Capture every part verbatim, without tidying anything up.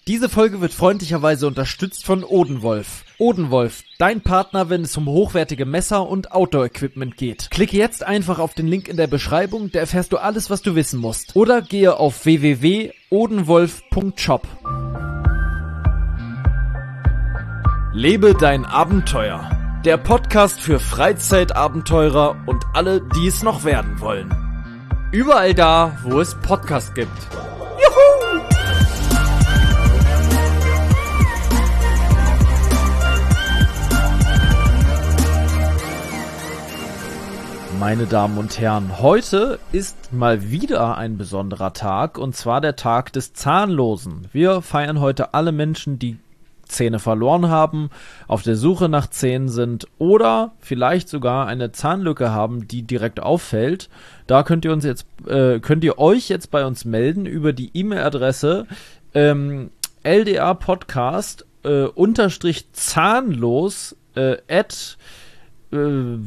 Diese Folge wird freundlicherweise unterstützt von Odenwolf. Odenwolf, dein Partner, wenn es um hochwertige Messer und Outdoor-Equipment geht. Klicke jetzt einfach auf den Link in der Beschreibung, da erfährst du alles, was du wissen musst. Oder gehe auf w w w punkt odenwolf punkt shop. Lebe dein Abenteuer. Der Podcast für Freizeitabenteurer und alle, die es noch werden wollen. Überall da, wo es Podcasts gibt. Juhu! Meine Damen und Herren, heute ist mal wieder ein besonderer Tag, und zwar der Tag des Zahnlosen. Wir feiern heute alle Menschen, die Zähne verloren haben, auf der Suche nach Zähnen sind oder vielleicht sogar eine Zahnlücke haben, die direkt auffällt. Da könnt ihr uns jetzt, äh, könnt ihr euch jetzt bei uns melden über die E-Mail-Adresse ähm, ldapodcast äh, unterstrich zahnlos äh, at äh,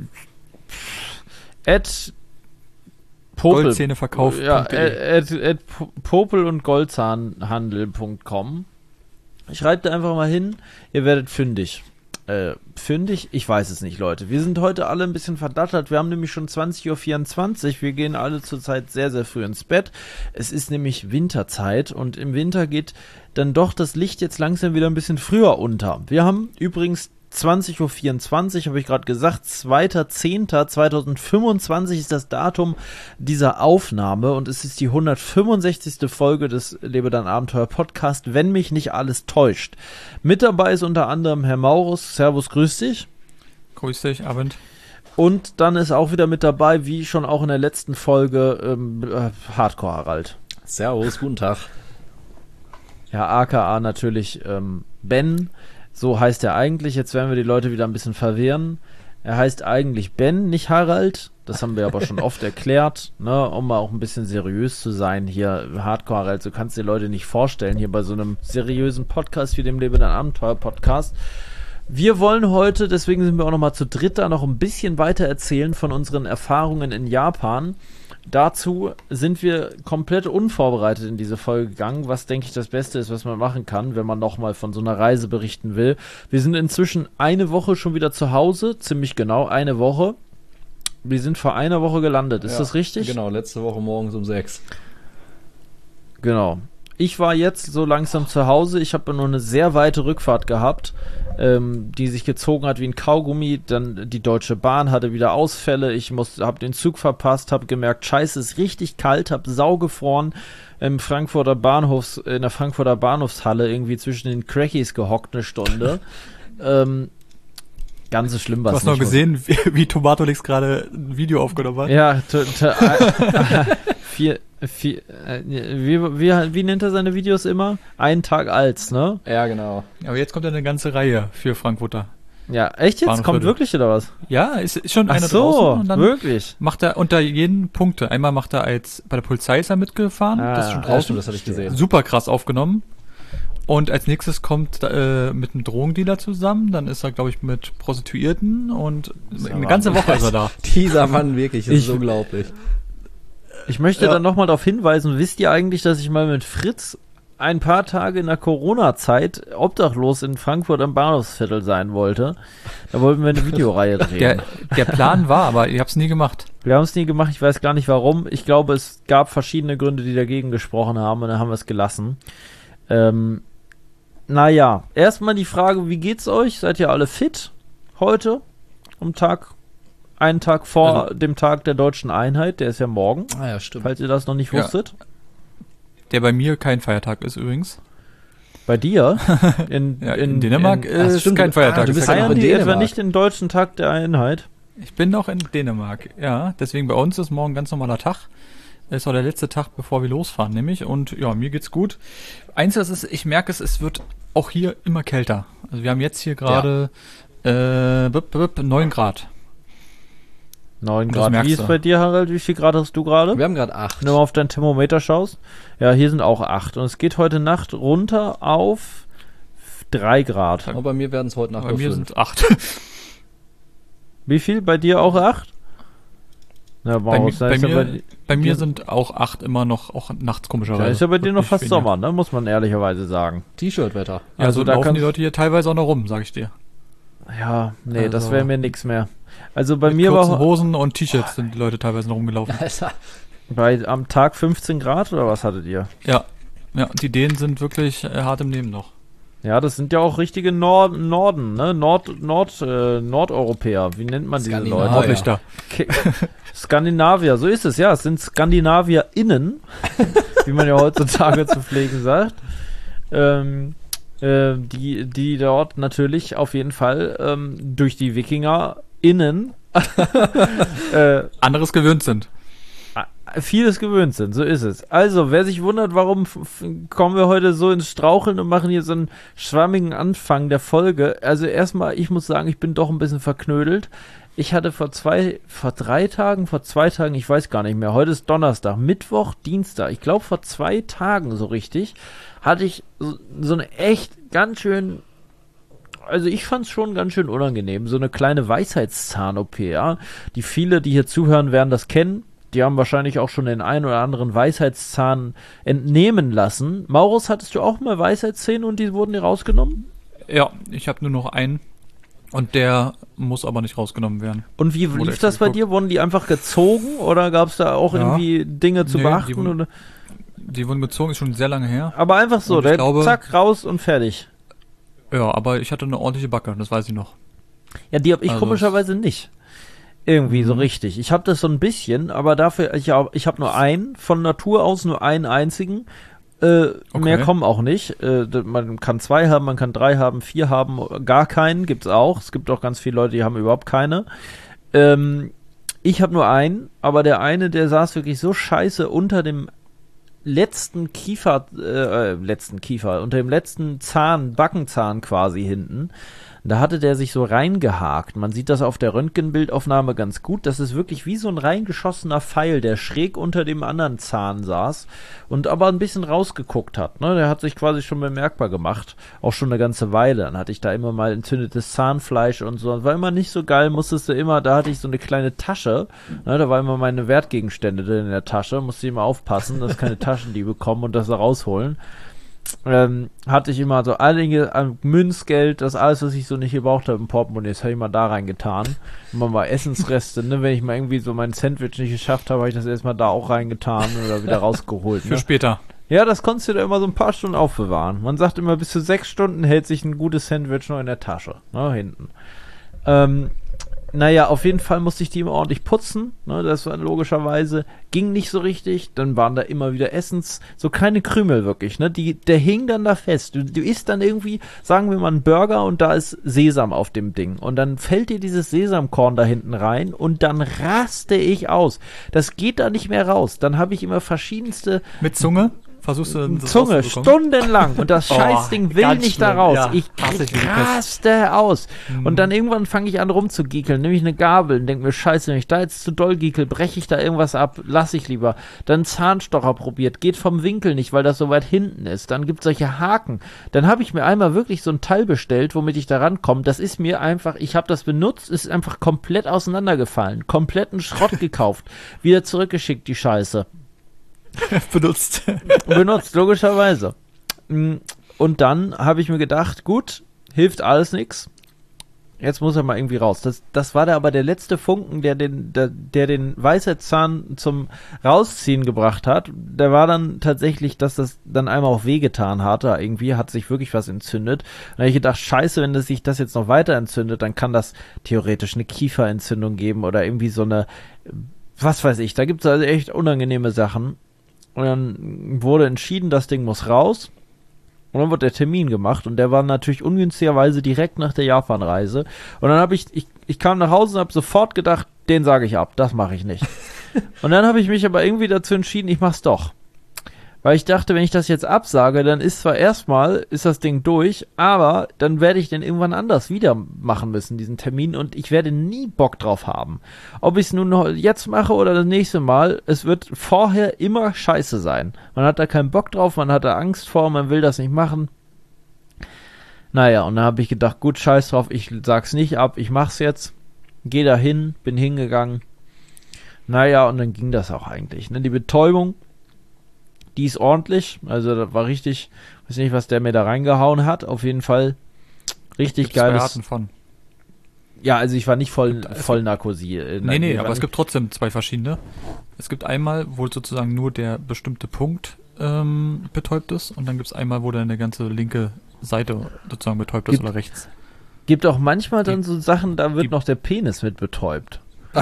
at Popel, Goldzähne verkauft. Ja, at, at, at popel und goldzahnhandel punkt com. Schreibt da einfach mal hin, ihr werdet fündig. Äh, fündig? Ich weiß es nicht, Leute. Wir sind heute alle ein bisschen verdattert. Wir haben nämlich schon zwanzig Uhr vierundzwanzig. Wir gehen alle zurzeit sehr, sehr früh ins Bett. Es ist nämlich Winterzeit und im Winter geht dann doch das Licht jetzt langsam wieder ein bisschen früher unter. Wir haben übrigens zwanzig Uhr vierundzwanzig, habe ich gerade gesagt, zweiter zehnter zweitausendfünfundzwanzig ist das Datum dieser Aufnahme und es ist die hundertfünfundsechzigste Folge des Lebe dein Abenteuer Podcast, wenn mich nicht alles täuscht. Mit dabei ist unter anderem Herr Maurus. Servus, grüß dich. Grüß dich, Abend. Und dann ist auch wieder mit dabei, wie schon auch in der letzten Folge, ähm, äh, Hardcore Harald. Servus, guten Tag. Ja, aka natürlich ähm, Ben. So heißt er eigentlich. Jetzt werden wir die Leute wieder ein bisschen verwirren. Er heißt eigentlich Ben, nicht Harald. Das haben wir aber schon oft erklärt, ne, um mal auch ein bisschen seriös zu sein. Hier, Hardcore Harald, so kannst du dir Leute nicht vorstellen, hier bei so einem seriösen Podcast wie dem Lebe dein Abenteuer Podcast. Wir wollen heute, deswegen sind wir auch nochmal zu dritt da, noch ein bisschen weiter erzählen von unseren Erfahrungen in Japan. Dazu sind wir komplett unvorbereitet in diese Folge gegangen, was, denke ich, das Beste ist, was man machen kann, wenn man nochmal von so einer Reise berichten will. Wir sind inzwischen eine Woche schon wieder zu Hause, ziemlich genau eine Woche. Wir sind vor einer Woche gelandet, ist ja, das richtig? Genau, letzte Woche morgens um sechs. Genau. Ich war jetzt so langsam zu Hause, ich habe nur eine sehr weite Rückfahrt gehabt, ähm, die sich gezogen hat wie ein Kaugummi. Dann die Deutsche Bahn hatte wieder Ausfälle, ich habe den Zug verpasst, habe gemerkt, scheiße, es ist richtig kalt, habe saugefroren im Frankfurter Bahnhofs, in der Frankfurter Bahnhofshalle irgendwie zwischen den Crackies gehockt eine Stunde. ähm, ganz so schlimm war es nicht. Du hast noch gesehen, wie, wie Tomatolix gerade ein Video aufgenommen hat? Ja, t- t- vier Wie, wie, wie, wie nennt er seine Videos immer? Einen Tag als, ne? Ja, genau. Aber jetzt kommt ja eine ganze Reihe für Frankfurter. Ja, echt jetzt? Kommt wirklich oder was? Ja, ist, ist schon Ach einer so, draußen. Und dann wirklich? Macht er unter jeden Punkte. Einmal macht er als, bei der Polizei ist er mitgefahren. Ah, das ist schon ja, draußen. stimmt, das hatte ich gesehen. Super krass aufgenommen. Und als nächstes kommt äh, mit einem Drogendealer zusammen. Dann ist er, glaube ich, mit Prostituierten und Dieser eine Mann. ganze Woche ist er da. Dieser Mann wirklich, das Ich- ist unglaublich. Ich möchte Ja. dann nochmal darauf hinweisen, wisst ihr eigentlich, dass ich mal mit Fritz ein paar Tage in der Corona-Zeit obdachlos in Frankfurt am Bahnhofsviertel sein wollte? Da wollten wir eine Videoreihe drehen. Der, der Plan war, aber ihr habt es nie gemacht. Wir haben es nie gemacht, ich weiß gar nicht warum. Ich glaube, es gab verschiedene Gründe, die dagegen gesprochen haben, und dann haben wir es gelassen. Ähm, naja, erstmal die Frage, wie geht's euch? Seid ihr alle fit heute? Am Tag, einen Tag vor Also, dem Tag der deutschen Einheit, der ist ja morgen, Ah ja, stimmt. falls ihr das noch nicht Ja. wusstet. Der bei mir kein Feiertag ist übrigens. Bei dir? In, Ja, in Dänemark in, Ach, ist stimmt. kein Feiertag. Ah, du bist Ist ja noch feiern in die etwa Dänemark. nicht den deutschen Tag der Einheit? Ich bin noch in Dänemark, ja. Deswegen bei uns ist morgen ein ganz normaler Tag. Ist auch der letzte Tag, bevor wir losfahren, nämlich. Und ja, mir geht's gut. Einziges ist, ich merke es, es wird auch hier immer kälter. Also wir haben jetzt hier gerade äh, bip, bip, neun Grad. neun Und das Grad. merkst Wie ist du. bei dir, Harald? Wie viel Grad hast du gerade? Wir haben gerade acht. Wenn du mal auf dein Thermometer schaust. Ja, hier sind auch acht. Und es geht heute Nacht runter auf drei Grad. Aber bei mir werden es heute Nacht Bei nur mir fünf. sind acht. Wie viel? Bei dir auch acht? Na, Bei, mi- Maus, da bei ist ja mir, bei, bei mir dir- sind auch acht immer noch, auch nachts da komischerweise. ist ja bei dir noch Wirklich fast weniger. Sommer, ne? Muss man ehrlicherweise sagen. T-Shirt-Wetter. Ja, Also so da laufen die kannst- Leute hier teilweise auch noch rum, sag ich dir. Ja, nee, das Also- wäre mir nix mehr. Also bei Mit mir kurzen war Hosen und T-Shirts sind die Leute teilweise noch rumgelaufen. Alter. bei am Tag fünfzehn Grad oder was hattet ihr? Ja, ja, die Dänen sind wirklich äh, hart im Nehmen noch. Ja, das sind ja auch richtige Nord Norden, ne? Nord Nord äh, Nordeuropäer. Wie nennt man diese Skandinavier. Leute? Nordlichter. Ke- Skandinavier, so ist es, ja. Es sind SkandinavierInnen, wie man ja heutzutage zu pflegen sagt. Ähm, äh, die, die dort natürlich auf jeden Fall ähm, durch die WikingerInnen äh, Anderes gewöhnt sind. vieles gewöhnt sind, so ist es. Also, wer sich wundert, warum f- f- kommen wir heute so ins Straucheln und machen hier so einen schwammigen Anfang der Folge. Also erstmal, ich muss sagen, ich bin doch ein bisschen verknödelt. Ich hatte vor zwei, vor drei Tagen, vor zwei Tagen, ich weiß gar nicht mehr, heute ist Donnerstag, Mittwoch, Dienstag, ich glaube vor zwei Tagen so richtig, hatte ich so, so eine echt ganz schön, also ich fand es schon ganz schön unangenehm, so eine kleine Weisheitszahn-O P, ja. Die viele, die hier zuhören, werden das kennen. Die haben wahrscheinlich auch schon den einen oder anderen Weisheitszahn entnehmen lassen. Maurus, hattest du auch mal Weisheitszähne und die wurden dir rausgenommen? Ja, ich habe nur noch einen und der muss aber nicht rausgenommen werden. Und wie Wurde lief extra das bei geguckt. dir? Wurden die einfach gezogen oder gab es da auch Ja. irgendwie Dinge zu Nee, die beachten? wurden- Oder? Die wurden gezogen, ist schon sehr lange her. Aber einfach so, Und ich der, glaube- zack, raus und fertig. Ja, aber ich hatte eine ordentliche Backe, das weiß ich noch. Ja, die habe ich Also komischerweise nicht. Irgendwie so Mhm. richtig. Ich habe das so ein bisschen, aber dafür, ich habe ich hab nur einen, von Natur aus nur einen einzigen. Äh, Mehr kommen auch nicht. Äh, d- man kann zwei haben, man kann drei haben, vier haben, gar keinen gibt's auch. Es gibt auch ganz viele Leute, die haben überhaupt keine. Ähm, ich habe nur einen, aber der eine, der saß wirklich so scheiße unter dem letzten Kiefer, äh, letzten Kiefer, unter dem letzten Zahn, Backenzahn quasi hinten. Da hatte der sich so reingehakt. Man sieht das auf der Röntgenbildaufnahme ganz gut. Das ist wirklich wie so ein reingeschossener Pfeil, der schräg unter dem anderen Zahn saß und aber ein bisschen rausgeguckt hat. Ne? Der hat sich quasi schon bemerkbar gemacht. Auch schon eine ganze Weile. Dann hatte ich da immer mal entzündetes Zahnfleisch und so. Das war immer nicht so geil. Musstest du immer, da hatte ich so eine kleine Tasche. Ne? Da war immer meine Wertgegenstände drin in der Tasche. Musste ich immer aufpassen, dass keine Taschendiebe kommen und das da rausholen. Ähm, hatte ich immer so einige an Münzgeld, das alles, was ich so nicht gebraucht habe im Portemonnaie, das habe ich mal da reingetan. Immer mal Essensreste, ne? Wenn ich mal irgendwie so mein Sandwich nicht geschafft habe, habe ich das erstmal da auch reingetan oder wieder rausgeholt. Für Ne? später. Ja, das konntest du da immer so ein paar Stunden aufbewahren. Man sagt immer, bis zu sechs Stunden hält sich ein gutes Sandwich noch in der Tasche, ne? Hinten. Ähm, naja, auf jeden Fall musste ich die immer ordentlich putzen, ne, das war logischerweise, ging nicht so richtig, dann waren da immer wieder Essens, so kleine Krümel wirklich, ne, die, der hing dann da fest, du, du isst dann irgendwie, sagen wir mal einen Burger und da ist Sesam auf dem Ding und dann fällt dir dieses Sesamkorn da hinten rein und dann raste ich aus, das geht da nicht mehr raus, dann habe ich immer verschiedenste Mit Zunge? Versuchst du das Zunge, rauszubekommen? stundenlang und das Oh, Scheißding will ganz nicht da schlimm, raus. ja. Ich Hasse ich wie die Pest. raste aus. Mhm. Und dann irgendwann fange ich an rumzugiekeln, nehme ich eine Gabel und denke mir, scheiße, wenn ich da jetzt zu doll giekel, breche ich da irgendwas ab, lasse ich lieber. Dann Zahnstocher probiert, geht vom Winkel nicht, weil das so weit hinten ist. Dann gibt es solche Haken. Dann habe ich mir einmal wirklich so ein Teil bestellt, womit ich da rankomme. Das ist mir einfach, ich habe das benutzt, ist einfach komplett auseinandergefallen. Kompletten Schrott gekauft. Wieder zurückgeschickt, die Scheiße. benutzt. Benutzt, logischerweise. Und dann habe ich mir gedacht, gut, hilft alles nix. Jetzt muss er mal irgendwie raus. Das, das war da aber der letzte Funken, der den, der, der den Weisheitszahn zum Rausziehen gebracht hat. Der war dann tatsächlich, dass das dann einmal auch wehgetan hatte. Irgendwie hat sich wirklich was entzündet. Und da habe ich gedacht, scheiße, wenn das sich das jetzt noch weiter entzündet, dann kann das theoretisch eine Kieferentzündung geben oder irgendwie so eine, was weiß ich. Da gibt es also echt unangenehme Sachen. Und dann wurde entschieden, das Ding muss raus. Und dann wurde der Termin gemacht. Und der war natürlich ungünstigerweise direkt nach der Japanreise. Und dann habe ich, ich, ich kam nach Hause und habe sofort gedacht, den sage ich ab, das mache ich nicht. Und dann habe ich mich aber irgendwie dazu entschieden, ich mach's doch. Weil ich dachte, wenn ich das jetzt absage, dann ist zwar erstmal, ist das Ding durch, aber dann werde ich den irgendwann anders wieder machen müssen, diesen Termin, und ich werde nie Bock drauf haben. Ob ich es nun noch jetzt mache oder das nächste Mal, es wird vorher immer scheiße sein. Man hat da keinen Bock drauf, man hat da Angst vor, man will das nicht machen. Naja, und dann habe ich gedacht, gut, scheiß drauf, ich sag's nicht ab, ich mach's jetzt. Geh da hin, bin hingegangen. Naja, und dann ging das auch eigentlich. Ne? Die Betäubung, die ist ordentlich. Also das war richtig, weiß nicht, was der mir da reingehauen hat. Auf jeden Fall richtig Gibt's zwei geiles. Arten von. Ja, also ich war nicht voll, Gibt- voll narkosiert. Nee, nee, aber es gibt trotzdem zwei verschiedene. Es gibt einmal, wo sozusagen nur der bestimmte Punkt ähm, betäubt ist und dann gibt es einmal, wo dann eine ganze linke Seite sozusagen betäubt ist Gibt- oder rechts. Gibt auch manchmal dann Die- so Sachen, da wird die- noch der Penis mit betäubt.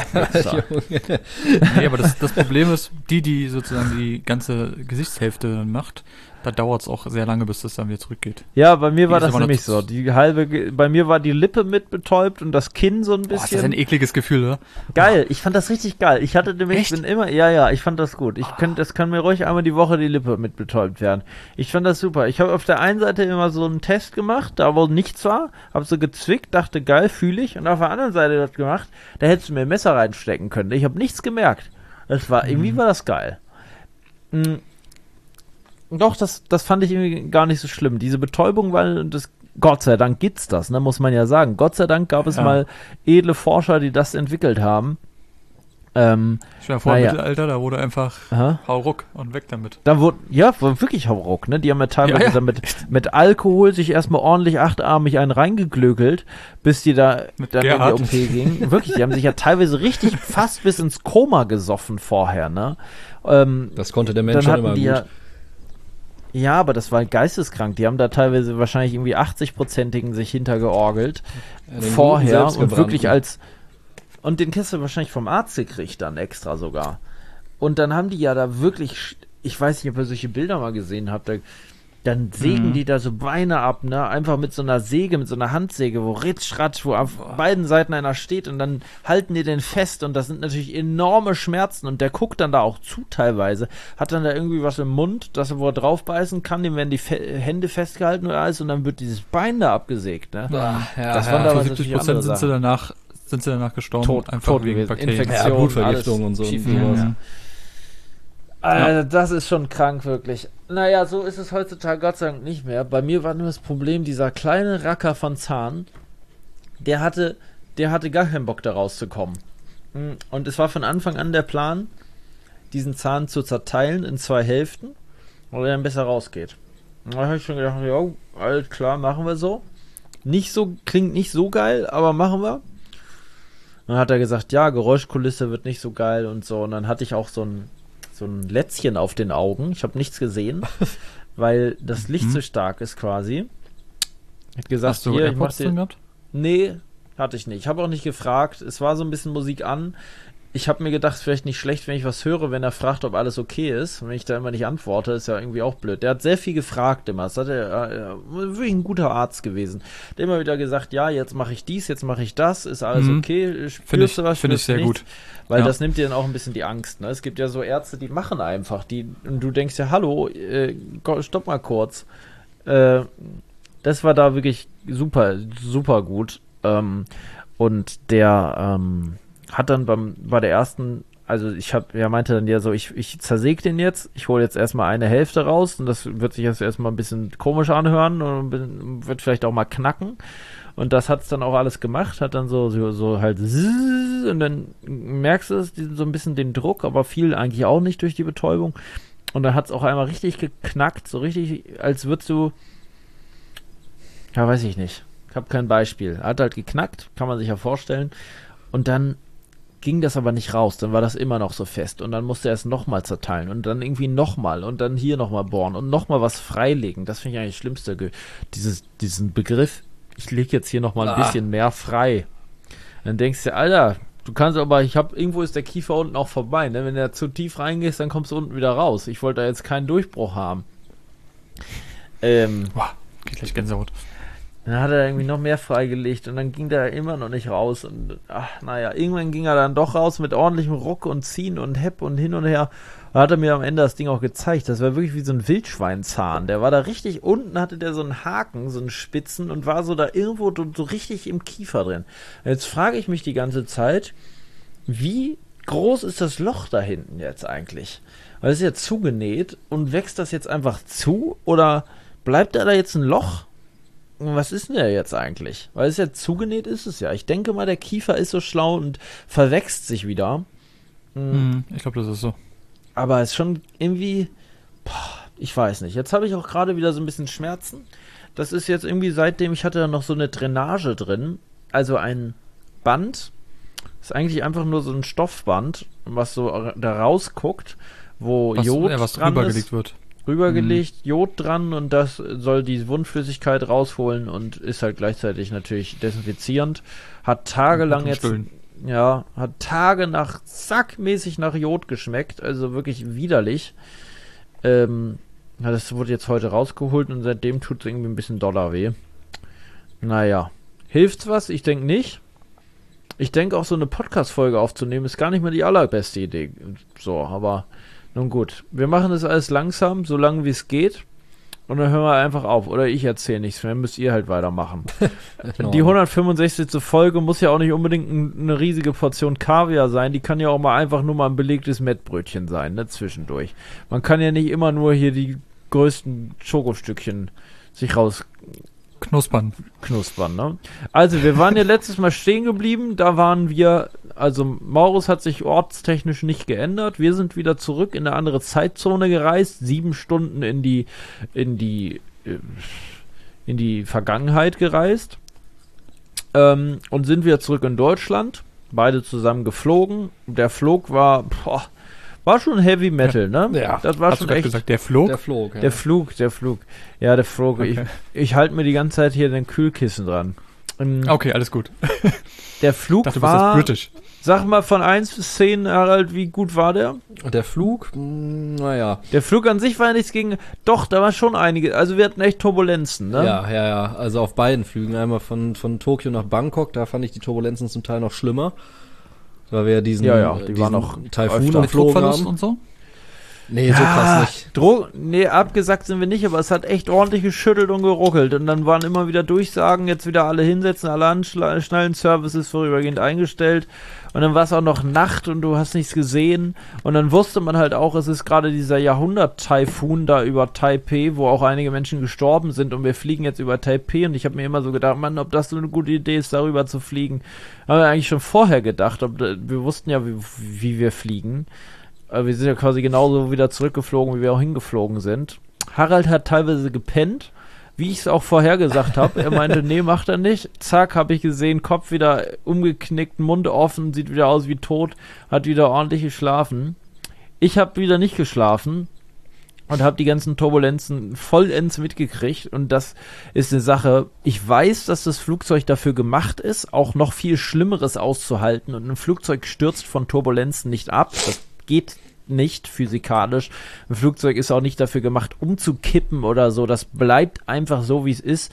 Nee, aber das, das Problem ist, die, die sozusagen die ganze Gesichtshälfte dann macht, da dauert es auch sehr lange, bis das dann wieder zurückgeht. Ja, bei mir Die war ist das aber noch nämlich zu- so. Die halbe, Ge- bei mir war die Lippe mit betäubt und das Kinn so ein Boah, ist das bisschen. ein ekliges Gefühl, oder? Geil, ich fand das richtig geil. Ich hatte nämlich, Echt? bin immer, ja, ja, ich fand das gut. Ich könnte, das kann mir ruhig einmal die Woche die Lippe mit betäubt werden. Ich fand das super. Ich habe auf der einen Seite immer so einen Test gemacht, da wo nichts war, habe so gezwickt, dachte geil, fühle ich, und auf der anderen Seite das gemacht, da hättest du mir ein Messer reinstecken können. Ich habe nichts gemerkt. Das war, irgendwie war das geil. Mhm. Doch, das, das fand ich irgendwie gar nicht so schlimm. Diese Betäubung, weil das, Gott sei Dank gibt's das, ne, muss man ja sagen. Gott sei Dank gab es Ja. mal edle Forscher, die das entwickelt haben. Ähm, Stell dir vor, Naja. im Mittelalter, da wurde einfach aha. hau ruck und weg damit. Da wurde, ja, war wirklich Hauruck, ne? Die haben ja teilweise Ja, ja. damit mit Alkohol sich erstmal ordentlich achtarmig einen reingeglökelt, bis die da Mit dann Gerhard. in die O P gingen. Wirklich, die haben sich ja teilweise richtig fast bis ins Koma gesoffen vorher, ne? Ähm, Das konnte der Mensch dann schon hatten immer die gut. ja, ja, aber das war geisteskrank. Die haben da teilweise wahrscheinlich irgendwie achtzig-prozentigen sich hintergeorgelt. Ja, den Vorher guten, und selbstgebrannten. wirklich als und den Kessel wahrscheinlich vom Arzt gekriegt dann extra sogar. Und dann haben die ja da wirklich, sch- ich weiß nicht, ob ihr solche Bilder mal gesehen habt, da, dann sägen Mhm. die da so Beine ab, ne, einfach mit so einer Säge, mit so einer Handsäge, wo ritsch, ratsch, wo auf beiden Seiten einer steht und dann halten die den fest und das sind natürlich enorme Schmerzen und der guckt dann da auch zu teilweise, hat dann da irgendwie was im Mund, dass er wo er drauf beißen kann, dem werden die Fe Hände festgehalten oder alles und dann wird dieses Bein da abgesägt, ne. Ah, ja, Das ja. waren Zu damals siebzig natürlich Prozent andere sind sie Sachen. danach, sind sie danach gestorben. Tot- einfach tot wegen gewesen. Bakterien. Infektion. Ja, Blutvergiftung alles und so. schief Und gegangen, sowas. Mhm. Also, das ist schon krank, wirklich. Naja, so ist es heutzutage Gott sei Dank nicht mehr. Bei mir war nur das Problem, dieser kleine Racker von Zahn, der hatte, der hatte gar keinen Bock, da rauszukommen. Mm, Und es war von Anfang an der Plan, diesen Zahn zu zerteilen in zwei Hälften, weil er dann besser rausgeht. Und da habe ich schon gedacht, ja, alles klar, machen wir so. Nicht so, klingt nicht so geil, aber machen wir. Dann hat er gesagt, ja, Geräuschkulisse wird nicht so geil und so. Und dann hatte ich auch so ein so ein Lätzchen auf den Augen. Ich habe nichts gesehen, weil das Licht Mhm. so stark ist quasi. Hat gesagt, Hast du hier, ich mach AirPods dir, drin gehabt? nee, hatte ich nicht. Ich habe auch nicht gefragt. Es war so ein bisschen Musik an. Ich habe mir gedacht, vielleicht nicht schlecht, wenn ich was höre, wenn er fragt, ob alles okay ist. Und wenn ich da immer nicht antworte, ist ja irgendwie auch blöd. Der hat sehr viel gefragt immer. Das hat er äh, wirklich ein guter Arzt gewesen. Der immer wieder gesagt, ja, jetzt mache ich dies, jetzt mache ich das, ist alles Mhm. okay. Spürst Finde ich, du was? finde ich spürst sehr du nichts? gut. Weil Ja. das nimmt dir dann auch ein bisschen die Angst. Ne? Es gibt ja so Ärzte, die machen einfach. Die, und du denkst ja, hallo, äh, go- stopp mal kurz. Äh, das war da wirklich super, super gut. Ähm, und der ähm, hat dann beim, bei der ersten, also ich habe, er meinte dann ja so, ich, ich zersäge den jetzt, ich hole jetzt erstmal eine Hälfte raus und das wird sich jetzt erstmal ein bisschen komisch anhören und ein bisschen- wird vielleicht auch mal knacken. Und das hat's dann auch alles gemacht, hat dann so, so, so halt zzzz, und dann merkst du es, diesen- so ein bisschen den Druck, aber viel eigentlich auch nicht durch die Betäubung. Und dann hat's auch einmal richtig geknackt, so richtig, als würdest du, ja, weiß ich nicht. Ich habe kein Beispiel. Hat halt geknackt, kann man sich ja vorstellen. Und dann ging das aber nicht raus, dann war das immer noch so fest und dann musste er es nochmal zerteilen und dann irgendwie nochmal und dann hier nochmal bohren und nochmal was freilegen. Das finde ich eigentlich das Schlimmste, ge- dieses, diesen Begriff, ich lege jetzt hier nochmal ein Ah. bisschen mehr frei. Dann denkst du, Alter, du kannst aber, ich habe irgendwo ist der Kiefer unten auch vorbei, ne? Wenn du zu tief reingehst, dann kommst du unten wieder raus. Ich wollte da jetzt keinen Durchbruch haben. Ähm, Boah, geht gleich Gänsehaut. dann hat er irgendwie noch mehr freigelegt und dann ging der immer noch nicht raus und ach, naja, irgendwann ging er dann doch raus mit ordentlichem Ruck und Ziehen und Hepp und hin und her. Da hat er mir am Ende das Ding auch gezeigt. Das war wirklich wie so ein Wildschweinzahn. Der war da richtig, unten hatte der so einen Haken, so einen Spitzen und war so da irgendwo so, so richtig im Kiefer drin. Jetzt frage ich mich die ganze Zeit, wie groß ist das Loch da hinten jetzt eigentlich? Weil es ist ja zugenäht und wächst das jetzt einfach zu oder bleibt da da jetzt ein Loch? Was ist denn der jetzt eigentlich? Weil es ja zugenäht ist es ja. Ich denke mal, der Kiefer ist so schlau und verwächst sich wieder. Mhm, ich glaube, das ist so. Aber es ist schon irgendwie, boah, ich weiß nicht. Jetzt habe ich auch gerade wieder so ein bisschen Schmerzen. Das ist jetzt irgendwie seitdem, ich hatte da noch so eine Drainage drin, also ein Band, ist eigentlich einfach nur so ein Stoffband, was so da rausguckt, wo Was, Jod ja, was dran rübergelegt ist, wird. rübergelegt, Jod dran und das soll die Wundflüssigkeit rausholen und ist halt gleichzeitig natürlich desinfizierend. Hat tagelang jetzt, Stillen. ja, hat Tage nach, sackmäßig nach Jod geschmeckt, also wirklich widerlich. Ähm, ja, das wurde jetzt heute rausgeholt und seitdem tut es irgendwie ein bisschen doller weh. Naja, hilft's was? Ich denke nicht. Ich denke auch so eine Podcast-Folge aufzunehmen ist gar nicht mal die allerbeste Idee. So, aber nun gut. Wir machen das alles langsam, so lange wie es geht. Und dann hören wir einfach auf. Oder ich erzähle nichts mehr, müsst ihr halt weitermachen. Die hundertfünfundsechzigste Folge muss ja auch nicht unbedingt ein, eine riesige Portion Kaviar sein. Die kann ja auch mal einfach nur mal ein belegtes Mettbrötchen sein, ne, zwischendurch. Man kann ja nicht immer nur hier die größten Schokostückchen sich raus Knuspern. knuspern, ne? Also, wir waren ja letztes Mal stehen geblieben, da waren wir, also Maurus hat sich ortstechnisch nicht geändert, wir sind wieder zurück in eine andere Zeitzone gereist, sieben Stunden in die, in die, äh, in die Vergangenheit gereist, ähm, und sind wieder zurück in Deutschland, beide zusammen geflogen, der Flug war, boah, war schon Heavy Metal, ne? Ja. Das war Hast du schon gerade echt. gesagt, der Flog? Der flog, ja. Der Flug, der Flug. Ja, der Flug. Okay. Ich, ich halte mir die ganze Zeit hier den Kühlkissen dran. Ähm, Okay, alles gut. Der Flug Ich dachte, du bist das war, British. sag mal von eins bis zehn, Harald, wie gut war der? Und der Flug, mh, naja. Der Flug an sich war ja nichts gegen, doch, da war schon einige, also wir hatten echt Turbulenzen, ne? Ja, ja, ja. Also auf beiden Flügen. Einmal von, von Tokio nach Bangkok, da fand ich die Turbulenzen zum Teil noch schlimmer. Weil wir ja diesen, Ja, ja, die äh, diesen waren noch Taifun öfter. Mit umflogen Druckverlust haben. und so? Nee, so krass nicht. Dro nee, abgesackt sind wir nicht, aber es hat echt ordentlich geschüttelt und geruckelt. Und dann waren immer wieder Durchsagen, jetzt wieder alle hinsetzen, alle anschnallen, Service ist vorübergehend eingestellt. Und dann war es auch noch Nacht und du hast nichts gesehen. Und dann wusste man halt auch, es ist gerade dieser Jahrhundert-Taifun da über Taipei, wo auch einige Menschen gestorben sind. Und wir fliegen jetzt über Taipei. Und ich habe mir immer so gedacht, Mann, ob das so eine gute Idee ist, darüber zu fliegen. Haben wir eigentlich schon vorher gedacht. Ob, wir wussten ja, wie, wie wir fliegen. Wir sind ja quasi genauso wieder zurückgeflogen, wie wir auch hingeflogen sind. Harald hat teilweise gepennt, wie ich es auch vorhergesagt habe. Er meinte, nee, macht er nicht. Zack, habe ich gesehen, Kopf wieder umgeknickt, Mund offen, sieht wieder aus wie tot, hat wieder ordentlich geschlafen. Ich habe wieder nicht geschlafen und habe die ganzen Turbulenzen vollends mitgekriegt. Und das ist eine Sache, ich weiß, dass das Flugzeug dafür gemacht ist, auch noch viel Schlimmeres auszuhalten. Und ein Flugzeug stürzt von Turbulenzen nicht ab. Das geht nicht physikalisch. Ein Flugzeug ist auch nicht dafür gemacht, umzukippen oder so. Das bleibt einfach so, wie es ist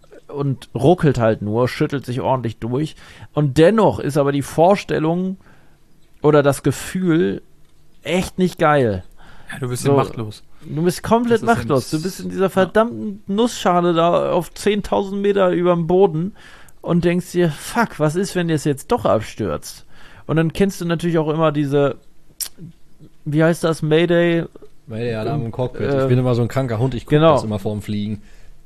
und ruckelt halt nur, schüttelt sich ordentlich durch. Und dennoch ist aber die Vorstellung oder das Gefühl echt nicht geil. Ja, du bist So, ja machtlos. Du bist komplett Das ist ja machtlos. nicht- Du bist in dieser verdammten Nussschale da auf zehntausend Meter über dem Boden und denkst dir, fuck, was ist, wenn das jetzt doch abstürzt? Und dann kennst du natürlich auch immer diese, wie heißt das, Mayday? Mayday Alarm im Cockpit. Ähm, Ich bin immer so ein kranker Hund, ich gucke genau. das immer vorm Fliegen.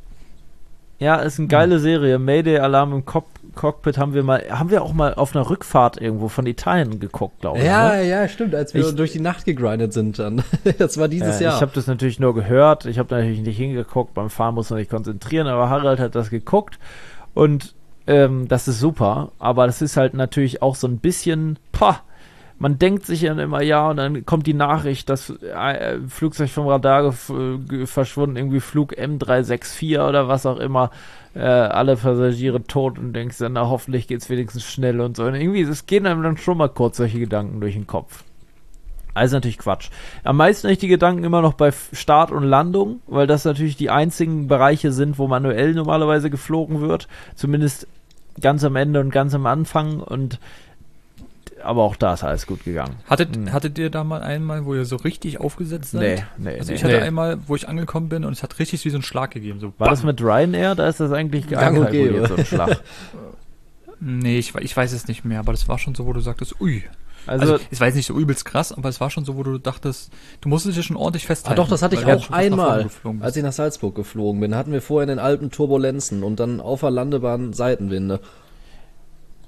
Ja, ist eine geile Serie. Mayday Alarm im Cock Cockpit haben wir mal, haben wir auch mal auf einer Rückfahrt irgendwo von Italien geguckt, glaube ich. Ja, ne? ja, stimmt, als wir Ich- durch die Nacht gegrindet sind dann. Das war dieses Ja, Jahr. ich habe das natürlich nur gehört. Ich habe natürlich nicht hingeguckt. Beim Fahren muss man sich konzentrieren. Aber Harald hat das geguckt. Und ähm, das ist super. Aber das ist halt natürlich auch so ein bisschen, pah, man denkt sich ja immer, ja, und dann kommt die Nachricht, dass äh, Flugzeug vom Radar gef- ge- verschwunden, irgendwie Flug M drei sechs vier oder was auch immer, äh, alle Passagiere tot und denkst dann, na, hoffentlich geht's wenigstens schnell und so. Und irgendwie, es gehen einem dann schon mal kurz solche Gedanken durch den Kopf. Also natürlich Quatsch. Am meisten habe ich die Gedanken immer noch bei F- Start und Landung, weil das natürlich die einzigen Bereiche sind, wo manuell normalerweise geflogen wird. Zumindest ganz am Ende und ganz am Anfang und aber auch da ist alles gut gegangen. Hattet, Hm. hattet ihr da mal einmal, wo ihr so richtig aufgesetzt seid? Nee, nee, Also nee. ich hatte Nee. einmal, wo ich angekommen bin und es hat richtig wie so einen Schlag gegeben. So War das bam. mit Ryanair? Da ist das eigentlich Gang und einkalkuliert, gäbe. so ein Schlag. Nee, ich, we- ich weiß es nicht mehr, aber das war schon so, wo du sagtest, ui. Also, Also, es war jetzt nicht so übelst krass, aber es war schon so, wo du dachtest, du musstest dich schon ordentlich Ah festhalten. doch, das hatte ich weil du auch schon fast nach vorne einmal, geflogen bist. als ich nach Salzburg geflogen bin. Hatten wir vorher in den Alpen Turbulenzen und dann auf der Landebahn Seitenwinde.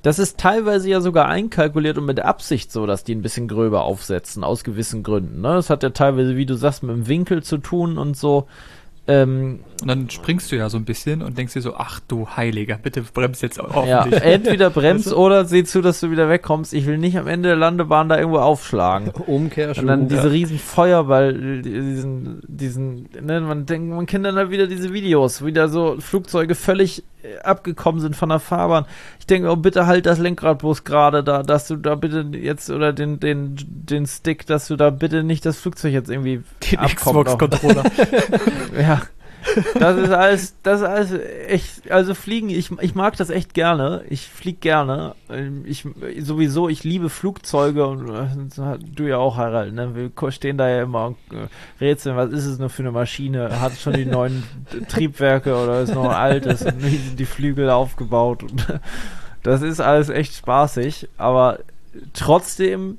Das ist teilweise ja sogar einkalkuliert und mit Absicht so, dass die ein bisschen gröber aufsetzen, aus gewissen Gründen. Ne? Das hat ja teilweise, wie du sagst, mit dem Winkel zu tun und so. Ähm, und dann springst du ja so ein bisschen und denkst dir so, ach du Heiliger, bitte bremst jetzt auf ja, dich. Entweder bremst oder sieh zu, dass du wieder wegkommst. Ich will nicht am Ende der Landebahn da irgendwo aufschlagen. Umkehrschwung. Und dann diese ja. riesen Feuerball, diesen, diesen, ne, man denkt, man kennt dann halt wieder diese Videos, wie da so Flugzeuge völlig äh, abgekommen sind von der Fahrbahn. Ich denke, oh, bitte halt das Lenkrad bloß gerade da, dass du da bitte jetzt, oder den, den, den Stick, dass du da bitte nicht das Flugzeug jetzt irgendwie Den abkommt. Xbox-Controller. Ja. Das ist alles, das ist alles echt, also Fliegen, ich, ich mag das echt gerne. Ich flieg gerne. Ich, sowieso, ich liebe Flugzeuge und äh, du ja auch, Harald, ne? Wir stehen da ja immer und äh, rätseln, was ist es nur für eine Maschine? Hat schon die neuen Triebwerke oder ist noch ein altes? Und wie sind die Flügel aufgebaut? Und das ist alles echt spaßig, aber trotzdem,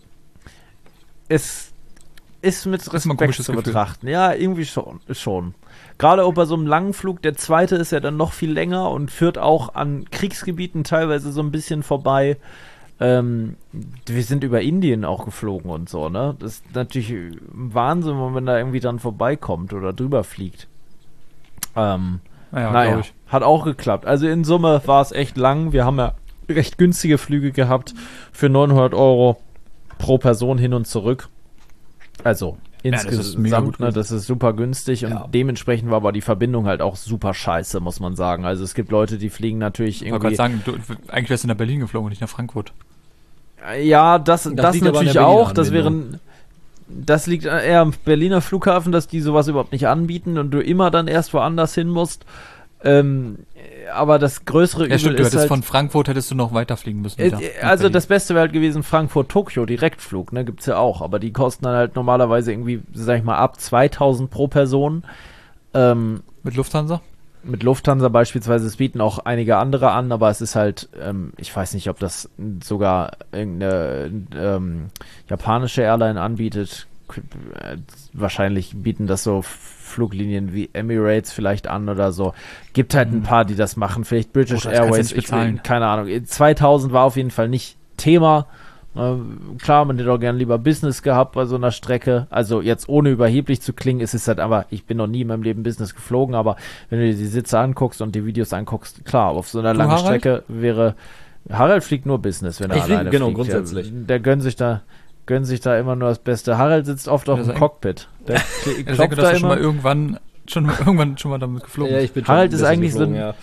es ist mit Respekt zu betrachten. Ja, irgendwie schon, schon. Gerade auch bei so einem langen Flug, der zweite ist ja dann noch viel länger und führt auch an Kriegsgebieten teilweise so ein bisschen vorbei. Ähm, wir sind über Indien auch geflogen und so, ne? Das ist natürlich Wahnsinn, wenn man da irgendwie dann vorbeikommt oder drüber fliegt. Ähm, naja, naja, ich. hat auch geklappt. Also in Summe war es echt lang. Wir haben ja recht günstige Flüge gehabt für neunhundert Euro pro Person hin und zurück. Also insgesamt, ja, das ne, das ist super günstig und ja. dementsprechend war aber die Verbindung halt auch super scheiße, muss man sagen. Also es gibt Leute, die fliegen natürlich irgendwie... Ich wollte irgendwie... gerade sagen, du, eigentlich wärst du nach Berlin geflogen und nicht nach Frankfurt. Ja, das, das, das natürlich auch. Das wären... Das liegt eher am Berliner Flughafen, dass die sowas überhaupt nicht anbieten und du immer dann erst woanders hin musst. Ähm, aber das größere ja, Übel stimmt, du ist hättest halt, von Frankfurt hättest du noch weiterfliegen müssen. Äh, wieder, also das Beste wäre halt gewesen Frankfurt-Tokio, Direktflug, ne, gibt's ja auch, aber die kosten dann halt normalerweise irgendwie, sag ich mal, ab zweitausend pro Person. Ähm, mit Lufthansa? Mit Lufthansa beispielsweise, es bieten auch einige andere an, aber es ist halt, ähm, ich weiß nicht, ob das sogar irgendeine ähm, japanische Airline anbietet. Wahrscheinlich bieten das so Fluglinien wie Emirates vielleicht an oder so. Gibt halt ein paar, die das machen. Vielleicht British oh, das Airways. Ich will, keine Ahnung. zweitausend war auf jeden Fall nicht Thema. Äh, klar, man hätte auch gerne lieber Business gehabt bei so einer Strecke. Also jetzt ohne überheblich zu klingen, ist es halt aber, ich bin noch nie in meinem Leben Business geflogen, aber wenn du dir die Sitze anguckst und die Videos anguckst, klar, auf so einer du, langen Harald? Strecke wäre, Harald fliegt nur Business, wenn er ich alleine flieg, genau, fliegt. grundsätzlich. Der, der gönnt sich da gönnen sich da immer nur das Beste. Harald sitzt oft auf dem Cockpit. Der ich denke, dass er schon mal irgendwann schon mal irgendwann schon mal damit geflogen ja, ich bin Harald ist eigentlich geflogen, so ein, ja.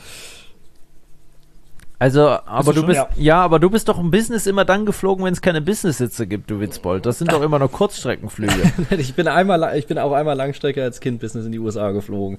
Also, aber du, du bist, ja. ja, aber du bist doch im Business immer dann geflogen, wenn es keine Business-Sitze gibt, du Witzbold. Das sind doch immer nur Kurzstreckenflüge. ich bin einmal, ich bin auch einmal Langstrecke als Kind Business in die U S A geflogen.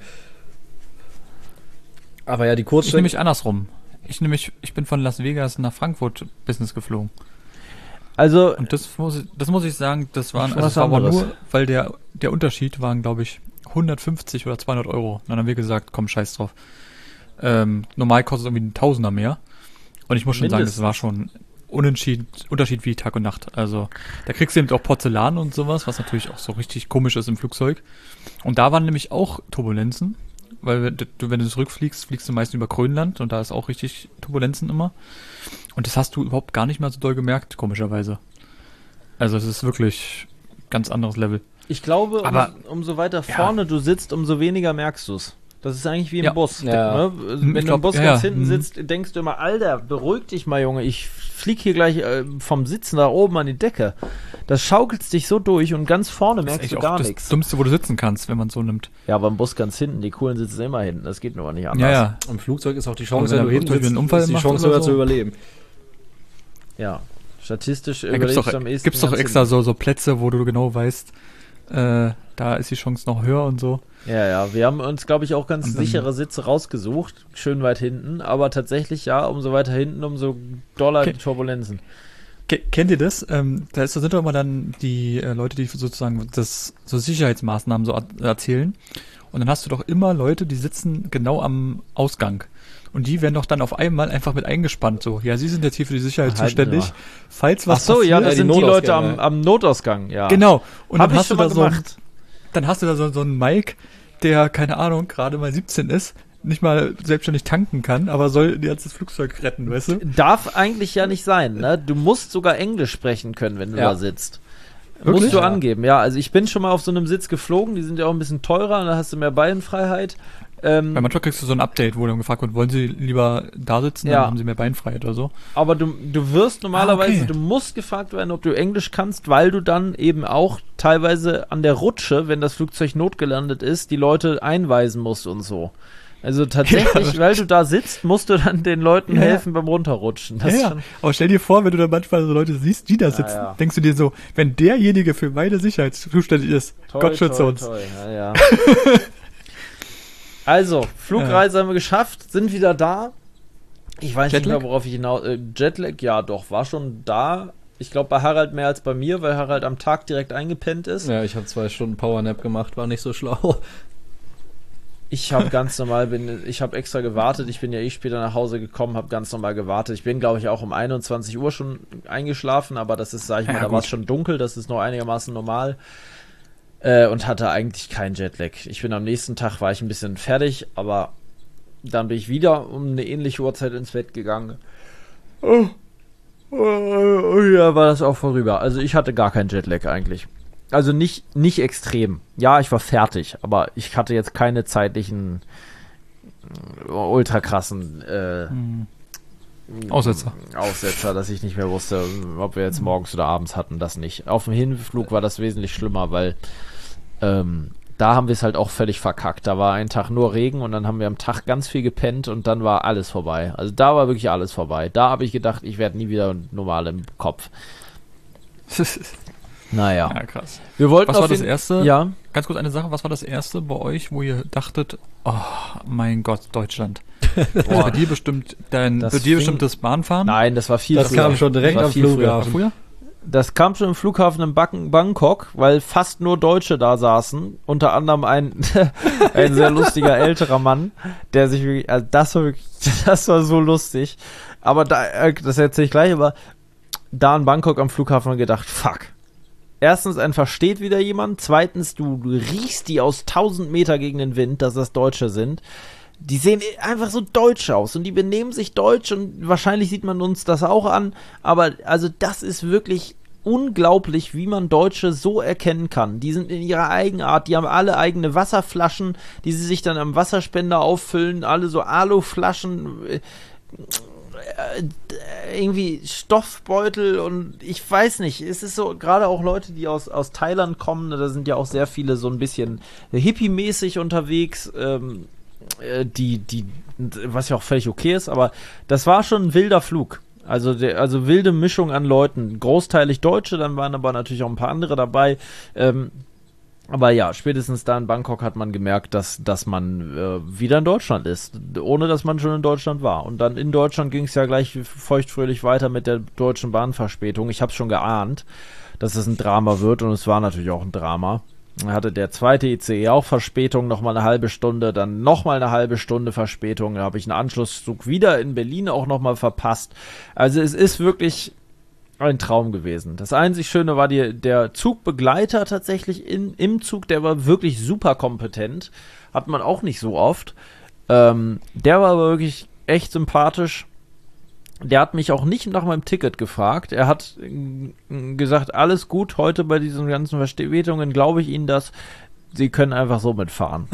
Aber ja, die Kurzstrecke... Ich nehme mich andersrum. Ich nehme mich, ich bin von Las Vegas nach Frankfurt Business geflogen. Also... Und das muss ich, das muss ich sagen, das waren, also das war aber nur, weil der, der Unterschied waren, glaube ich, hundertfünfzig oder zweihundert Euro. Dann haben wir gesagt, komm, scheiß drauf. Ähm, normal kostet es irgendwie ein Tausender mehr. Und ich muss schon Mindestens. sagen, das war schon Unentschied, Unterschied wie Tag und Nacht. Also da kriegst du eben auch Porzellan und sowas, was natürlich auch so richtig komisch ist im Flugzeug. Und da waren nämlich auch Turbulenzen, weil du, wenn du zurückfliegst, fliegst du meistens über Grönland und da ist auch richtig Turbulenzen immer. Und das hast du überhaupt gar nicht mehr so doll gemerkt, komischerweise. Also es ist wirklich ganz anderes Level. Ich glaube, Aber, um, umso weiter vorne ja. du sitzt, umso weniger merkst du es. Das ist eigentlich wie im ja. Bus. Ja. Ne? Wenn ich du im Bus ja, ganz ja. hinten sitzt, denkst du immer, Alter, beruhig dich mal, Junge. Ich flieg hier gleich äh, vom Sitzen da oben an die Decke. Das schaukelt dich so durch und ganz vorne merkst du gar nichts. Das Dümmste, wo du sitzen kannst, wenn man es so nimmt. Ja, aber im Bus ganz hinten. Die coolen sitzen immer hinten. Das geht nur nicht anders. Ja, ja. Im Flugzeug ist auch die Chance, wenn, wenn du hinten sitzt, einen Unfall ist die macht Chance oder höher so. zu überleben. Ja, statistisch da überlebst gibt's doch, du am ehesten. Gibt's doch extra so, so Plätze, wo du genau weißt, äh, da ist die Chance noch höher und so. Ja, ja, wir haben uns, glaube ich, auch ganz sichere Sitze rausgesucht, schön weit hinten, aber tatsächlich, ja, umso weiter hinten, umso doller die Turbulenzen. Kennt ihr das? Ähm, da, ist, da sind doch immer dann die äh, Leute, die sozusagen das so Sicherheitsmaßnahmen so erzählen. Und dann hast du doch immer Leute, die sitzen genau am Ausgang. Und die werden doch dann auf einmal einfach mit eingespannt. So, ja, sie sind jetzt hier für die Sicherheit Halten zuständig. wir. Falls was Ach so, passiert, ja, das die sind die Leute am, ja. am Notausgang, ja. Genau. Und Hab dann ich hast schon du mal da so, gemacht. dann hast du da so, so einen Mike, der, keine Ahnung, gerade mal siebzehn ist, nicht mal selbstständig tanken kann, aber soll jetzt das Flugzeug retten, weißt du? Darf eigentlich ja nicht sein, ne? Du musst sogar Englisch sprechen können, wenn du Ja. da sitzt. Wirklich? Musst du Ja. angeben, ja. Also ich bin schon mal auf so einem Sitz geflogen, die sind ja auch ein bisschen teurer, und da hast du mehr Beinfreiheit. Ähm, Weil manchmal kriegst du so ein Update, wo dann gefragt wird, wollen Sie lieber da sitzen, Ja. dann haben Sie mehr Beinfreiheit oder so. aber du, du wirst normalerweise, Ah, okay. du musst gefragt werden, ob du Englisch kannst, weil du dann eben auch teilweise an der Rutsche, wenn das Flugzeug notgelandet ist, die Leute einweisen musst und so. Also tatsächlich, Ja. weil du da sitzt, musst du dann den Leuten Ja. helfen beim Runterrutschen. Das Ja, ist ja. schon, Aber stell dir vor, wenn du da manchmal so Leute siehst, die da sitzen, ja. denkst du dir so, wenn derjenige für meine Sicherheit zuständig ist, toi, Gott schütze toi, uns. toi. Ja, ja. Also, Flugreise haben wir geschafft, sind wieder da. Ich weiß nicht Jetlag? mehr, worauf ich hinaus... Äh, Jetlag, ja doch, war schon da. Ich glaube bei Harald mehr als bei mir, weil Harald am Tag direkt eingepennt ist. Ja, ich habe zwei Stunden Powernap gemacht, war nicht so schlau. Ich habe ganz normal, bin, ich habe extra gewartet. Ich bin ja eh später nach Hause gekommen, habe ganz normal gewartet. Ich bin, glaube ich, auch um einundzwanzig Uhr schon eingeschlafen, aber das ist, sag ich mal, Ja, da war es gut. schon dunkel, das ist noch einigermaßen normal. Äh, und hatte eigentlich keinen Jetlag. Ich bin am nächsten Tag, war ich ein bisschen fertig, aber dann bin ich wieder um eine ähnliche Uhrzeit ins Bett gegangen. Oh, oh, oh, ja, war das auch vorüber. Also ich hatte gar keinen Jetlag eigentlich. Also nicht, nicht extrem. Ja, ich war fertig, aber ich hatte jetzt keine zeitlichen äh, ultra krassen äh, Hm. Aussetzer. Aussetzer, dass ich nicht mehr wusste, ob wir jetzt morgens oder abends hatten, das nicht. Auf dem Hinflug war das wesentlich schlimmer, weil ähm, da haben wir es halt auch völlig verkackt. Da war ein Tag nur Regen und dann haben wir am Tag ganz viel gepennt und dann war alles vorbei. Also da war wirklich alles vorbei. Da habe ich gedacht, ich werde nie wieder normal im Kopf. Naja. Ja, krass. Wir wollten Was auf war das jeden- erste? Ja. Ganz kurz eine Sache, was war das erste bei euch, wo ihr dachtet, oh mein Gott, Deutschland. Boah. Bei dir bestimmt dein, Das bei dir fing- bestimmt das Bahnfahren? Nein, das war viel Das früher. kam schon direkt Das war am viel früher. Flughafen. Früher? Das kam schon im Flughafen in Bang Bangkok, weil fast nur Deutsche da saßen. Unter anderem ein, ein sehr lustiger älterer Mann, der sich wirklich, also das war wirklich, das war so lustig. Aber da, äh, das erzähle ich gleich, aber da in Bangkok am Flughafen habe ich gedacht, fuck. Erstens, ein versteht wieder jemand. Zweitens, du, du riechst die aus tausend Meter gegen den Wind, dass das Deutsche sind. Die sehen einfach so deutsch aus und die benehmen sich deutsch und wahrscheinlich sieht man uns das auch an, aber also das ist wirklich unglaublich, wie man Deutsche so erkennen kann. Die sind in ihrer Eigenart, die haben alle eigene Wasserflaschen, die sie sich dann am Wasserspender auffüllen, alle so Aluflaschen, äh, äh, irgendwie Stoffbeutel und ich weiß nicht, es ist so, gerade auch Leute, die aus, aus Thailand kommen, da sind ja auch sehr viele so ein bisschen hippie-mäßig unterwegs, ähm, die, die, was ja auch völlig okay ist, aber das war schon ein wilder Flug. Also, der, also wilde Mischung an Leuten. Großteilig Deutsche, dann waren aber natürlich auch ein paar andere dabei. Ähm, aber ja, spätestens da in Bangkok hat man gemerkt, dass, dass man äh, wieder in Deutschland ist, ohne dass man schon in Deutschland war. Und dann in Deutschland ging es ja gleich feuchtfröhlich weiter mit der deutschen Bahnverspätung. Ich habe es schon geahnt, dass es ein Drama wird und es war natürlich auch ein Drama. Dann hatte der zweite I C E auch Verspätung, nochmal eine halbe Stunde, dann nochmal eine halbe Stunde Verspätung. Da habe ich einen Anschlusszug wieder in Berlin auch nochmal verpasst. Also es ist wirklich ein Traum gewesen. Das einzig Schöne war die, der Zugbegleiter tatsächlich in, im Zug, der war wirklich super kompetent. Hat man auch nicht so oft. Ähm, der war aber wirklich echt sympathisch. Der hat mich auch nicht nach meinem Ticket gefragt. Er hat äh, gesagt, alles gut, heute bei diesen ganzen Verspätungen glaube ich Ihnen das. Sie können einfach so mitfahren.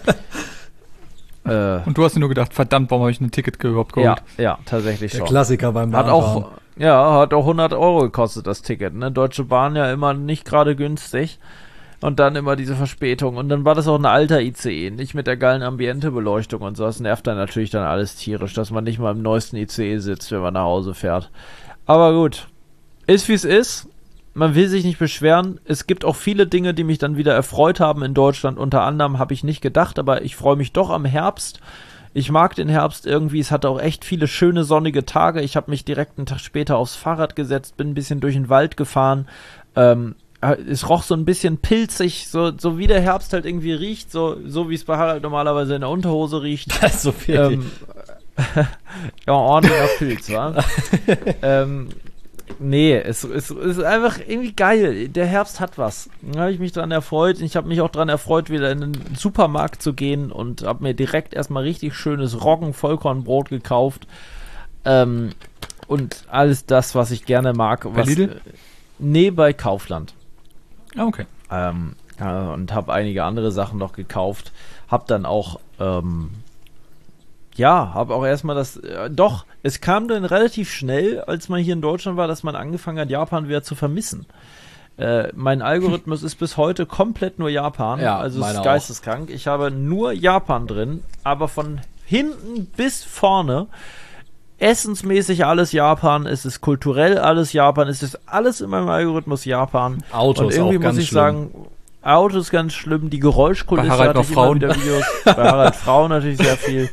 äh, Und du hast dir nur gedacht, verdammt, warum habe ich ein Ticket überhaupt ja, geholt? ja, tatsächlich Der schon. Klassiker beim Hat Bahnfahren. auch, ja, hat auch hundert Euro gekostet, das Ticket. Ne? Deutsche Bahn ja immer nicht gerade günstig. Und dann immer diese Verspätung. Und dann war das auch ein alter I C E, nicht mit der geilen Ambientebeleuchtung und so. Das nervt dann natürlich dann alles tierisch, dass man nicht mal im neuesten I C E sitzt, wenn man nach Hause fährt. Aber gut. Ist wie es ist. Man will sich nicht beschweren. Es gibt auch viele Dinge, die mich dann wieder erfreut haben in Deutschland. Unter anderem habe ich nicht gedacht, aber ich freue mich doch am Herbst. Ich mag den Herbst irgendwie. Es hatte auch echt viele schöne sonnige Tage. Ich habe mich direkt einen Tag später aufs Fahrrad gesetzt, bin ein bisschen durch den Wald gefahren. Ähm, es roch so ein bisschen pilzig, so, so wie der Herbst halt irgendwie riecht, so, so wie es bei Harald normalerweise in der Unterhose riecht. Also wirklich. Ähm, ja, ordentlicher Pilz, wa? ähm, Nee, es, es, es ist einfach irgendwie geil. Der Herbst hat was. Da habe ich mich dran erfreut. Ich habe mich auch dran erfreut, wieder in den Supermarkt zu gehen und habe mir direkt erstmal richtig schönes Roggen-Vollkornbrot gekauft. Ähm, und alles das, was ich gerne mag. Bei Was, Lidl? Nee, bei Kaufland. Ah, okay. Ähm, äh, und habe einige andere Sachen noch gekauft. Hab dann auch, ähm, ja, habe auch erstmal das, äh, doch, es kam dann relativ schnell, als man hier in Deutschland war, dass man angefangen hat, Japan wieder zu vermissen. Äh, mein Algorithmus ist bis heute komplett nur Japan, Ja, also es meiner ist auch. geisteskrank. Ich habe nur Japan drin, aber von hinten bis vorne essensmäßig alles Japan, es ist kulturell alles Japan, es ist alles in meinem Algorithmus Japan. Autos und irgendwie auch ganz muss ich schlimm. sagen, Autos ganz schlimm, die Geräuschkulisse Bei Harald hatte noch ich immer Frauen. wieder Videos, bei Harald Frauen natürlich sehr viel.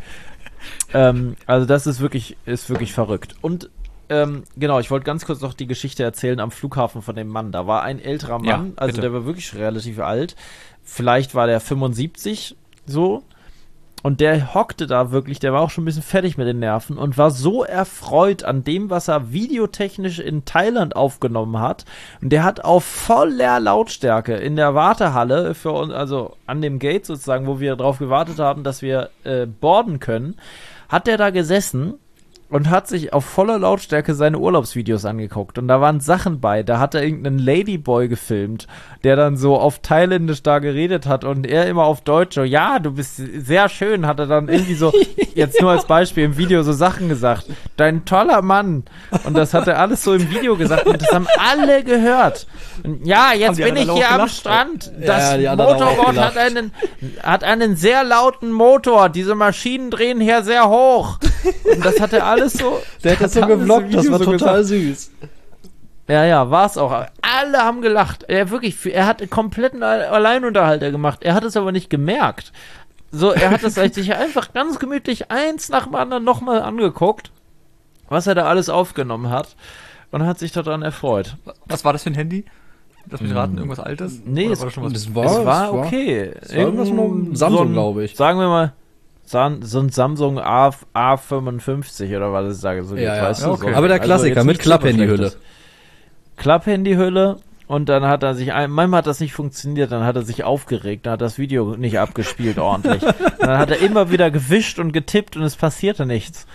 Ähm, also das ist wirklich, ist wirklich verrückt. Und ähm, genau, ich wollte ganz kurz noch die Geschichte erzählen am Flughafen von dem Mann. Da war ein älterer Mann, Ja, also bitte. der war wirklich relativ alt. Vielleicht war der fünfundsiebzig so. Und der hockte da wirklich, der war auch schon ein bisschen fertig mit den Nerven und war so erfreut an dem, was er videotechnisch in Thailand aufgenommen hat. Und der hat auf voller Lautstärke in der Wartehalle für uns, also an dem Gate sozusagen, wo wir drauf gewartet haben, dass wir äh, boarden können, hat der da gesessen und hat sich auf voller Lautstärke seine Urlaubsvideos angeguckt. Und da waren Sachen bei. Da hat er irgendeinen Ladyboy gefilmt, der dann so auf Thailändisch da geredet hat und er immer auf Deutsch so, ja, du bist sehr schön, hat er dann irgendwie so, jetzt nur als Beispiel im Video so Sachen gesagt. Dein toller Mann. Und das hat er alles so im Video gesagt und das haben alle gehört. Und ja, jetzt die bin ich anderen hier auch am gelacht? Strand. Ja, Das die anderen haben auch Motorboot gelacht. hat einen, hat einen sehr lauten Motor. Diese Maschinen drehen hier sehr hoch. Und das hat er alles so. Der hat das so alles im gevloggt, das Video war so total gesagt. süß. Ja, ja, war es auch. Alle haben gelacht. Er wirklich, er hat einen kompletten Alleinunterhalter gemacht. Er hat es aber nicht gemerkt. So, er hat es sich einfach ganz gemütlich eins nach dem anderen nochmal angeguckt, was er da alles aufgenommen hat und hat sich daran erfreut. Was war das für ein Handy? Lass mich raten, irgendwas Altes? Nee, Oder es- war das schon was? Das war, es das war okay. Es war irgendwas mit einem Samsung, so ein- glaube ich. Sagen wir mal, San- so ein Samsung A, A fünfundfünfzig oder was ich sage. So Ja, geht, ja. weißt Ja, du, okay. so. Aber der Also Klassiker jetzt mit nicht super Klapphandyhülle. schlechtes. Klapphandyhülle und dann hat er sich, ein, manchmal hat das nicht funktioniert, dann hat er sich aufgeregt, dann hat das Video nicht abgespielt ordentlich. Und dann hat er immer wieder gewischt und getippt und es passierte nichts.